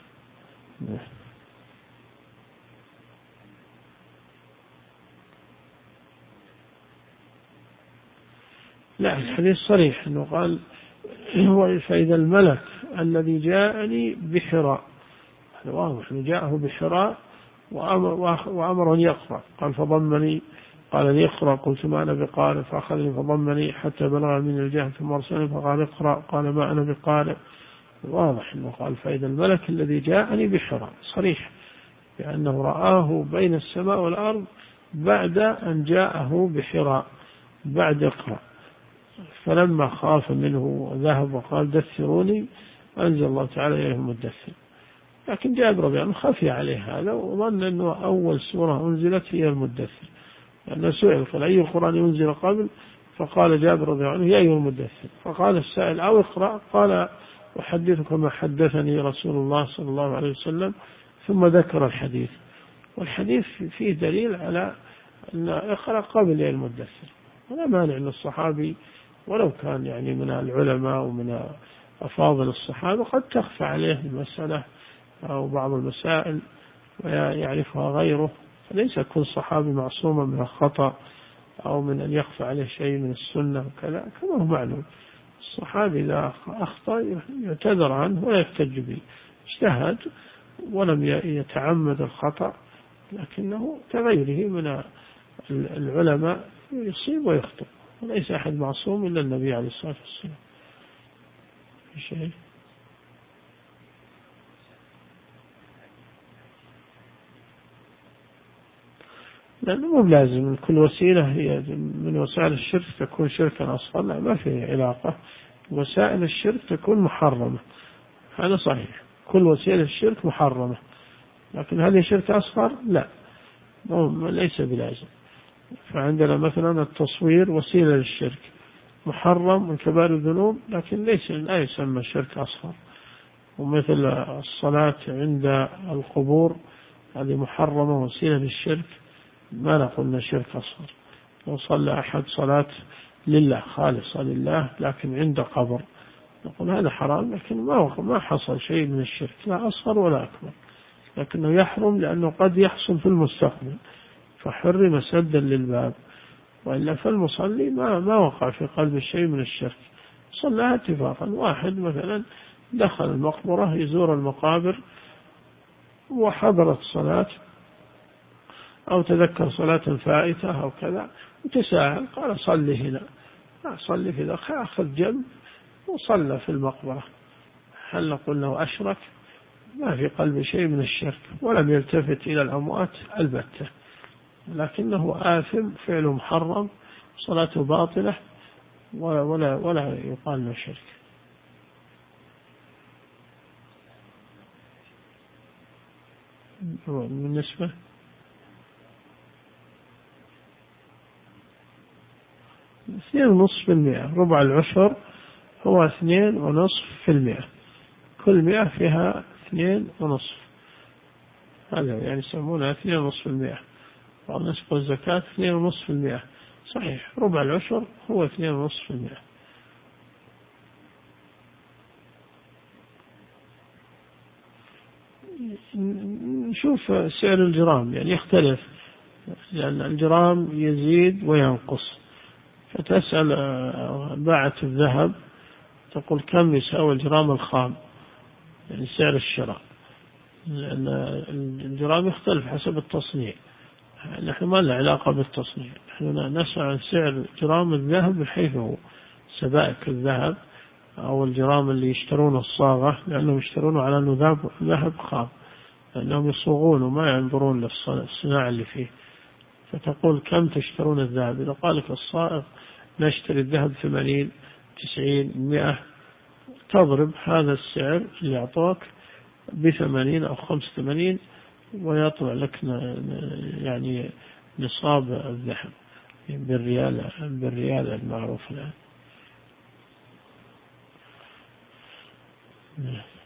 لا، الحديث صريح أنه قال هو فإذا الملك الذي جاءني بحراء، هذا واضح أنه جاءه بحراء وأمر أن يقرأ، قال فضمني، قال لي اقرأ، قلت ما أنا بقارئ، فأخذني فضمني حتى بلغ من الجهة ثم أرسلني فقال اقرأ، قال ما أنا بقارئ. واضح أنه قال فإذا الملك الذي جاءني بحراء، صريح بأنه رآه بين السماء والأرض بعد أن جاءه بحراء بعد اقرأ، فلما خاف منه وذهب وقال دثروني أنزل الله تعالى إليهم الدثر. لكن جابر رضي الله خفي عليه هذا وظن أنه أول سورة أنزلت هي المدثر، لأنه سئل قال أي القرآن ينزل قبل، فقال جابر رضي الله عنه يا أيها المدثر، فقال السائل أو اقرأ، قال أحدثك ما حدثني رسول الله صلى الله عليه وسلم، ثم ذكر الحديث. والحديث فيه دليل على أن اقرأ قبل يا المدثر، ولا مانع أن الصحابي ولو كان يعني من العلماء ومن أفاضل الصحابة قد تخفى عليه المسألة أو بعض المسائل ويعرفها غيره، فليس كل صحابي معصوما من الخطأ أو من أن يخفى عليه شيء من السنة وكذا، كما هو معلوم الصحابي إذا أخطأ يعتذر عنه ولا يحتج به، اجتهد ولم يتعمد الخطأ، لكنه كغيره من العلماء يصيب ويخطئ، وليس أحد معصوم إلا النبي عليه الصلاة والسلام. شيء لأنه مو لازم من كل وسيلة هي من وسائل الشرك تكون شركا أصغر، لا، ما في علاقة. وسائل الشرك تكون محرمة، هذا صحيح، كل وسيلة الشرك محرمة، لكن هل هي شرك أصغر؟ لا، ليس بلازم. فعندنا مثلا التصوير وسيلة للشرك، محرم من كبار الذنوب، لكن ليس لا يسمى شرك أصغر. ومثل الصلاة عند القبور هذه محرمة وسيلة للشرك، ما نقول شرك أصغر. لو صلى أحد صلاة لله خالصة لله لكن عند قبر، نقول هذا حرام، لكن ما ما حصل شيء من الشرك لا أصغر ولا أكبر، لكنه يحرم لأنه قد يحصل في المستقبل فحرم سدا للباب. وإلا فالمصلي ما ما وقع في قلب شيء من الشرك، صلى اتفاقا. واحد مثلا دخل المقبرة يزور المقابر وحضرت صلاة أو تذكر صلاة فائتة أو كذا وتساهل قال صلي هنا، لا صلي في ذا، أخذ جنب وصلى في المقبرة، هل نقول له أشرك؟ ما في قلب شيء من الشرك ولم يلتفت إلى الأموات البتة، لكنه آثم، فعله محرم، صلاته باطلة ولا, ولا, ولا يقال له شرك. بالنسبة اثنين ونصف في المئة، ربع العشر هو اثنين ونصف في المئة، كل مئة فيها اثنين ونصف، هذا يعني يسمونها اثنين ونصف في المئة، ونسبة الزكاة اثنين ونصف في المئة، صحيح ربع العشر هو اثنين ونصف في المئة. نشوف سعر الجرام يعني يختلف، لأن الجرام يزيد وينقص، فتسأل باعة الذهب تقول كم يساوي الجرام الخام، يعني سعر الشراء، لأن الجرام يختلف حسب التصنيع، نحن ما لنا علاقة بالتصنيع، نحن نسأل عن سعر جرام الذهب بحيث هو سبائك الذهب أو الجرام اللي يشترون الصاغة، لأنهم يشترونه على أنه ذهب خام، لأنهم يصوغون وما ينظرون للصناعة اللي فيه. فتقول كم تشترون الذهب؟ إذا قال لك الصائغ نشتري الذهب ثمانين تسعين مئة، تضرب هذا السعر اللي يعطوك بثمانين أو خمس ثمانين ويطلع لك يعني نصاب الذهب بالريال بالريال المعروف الآن.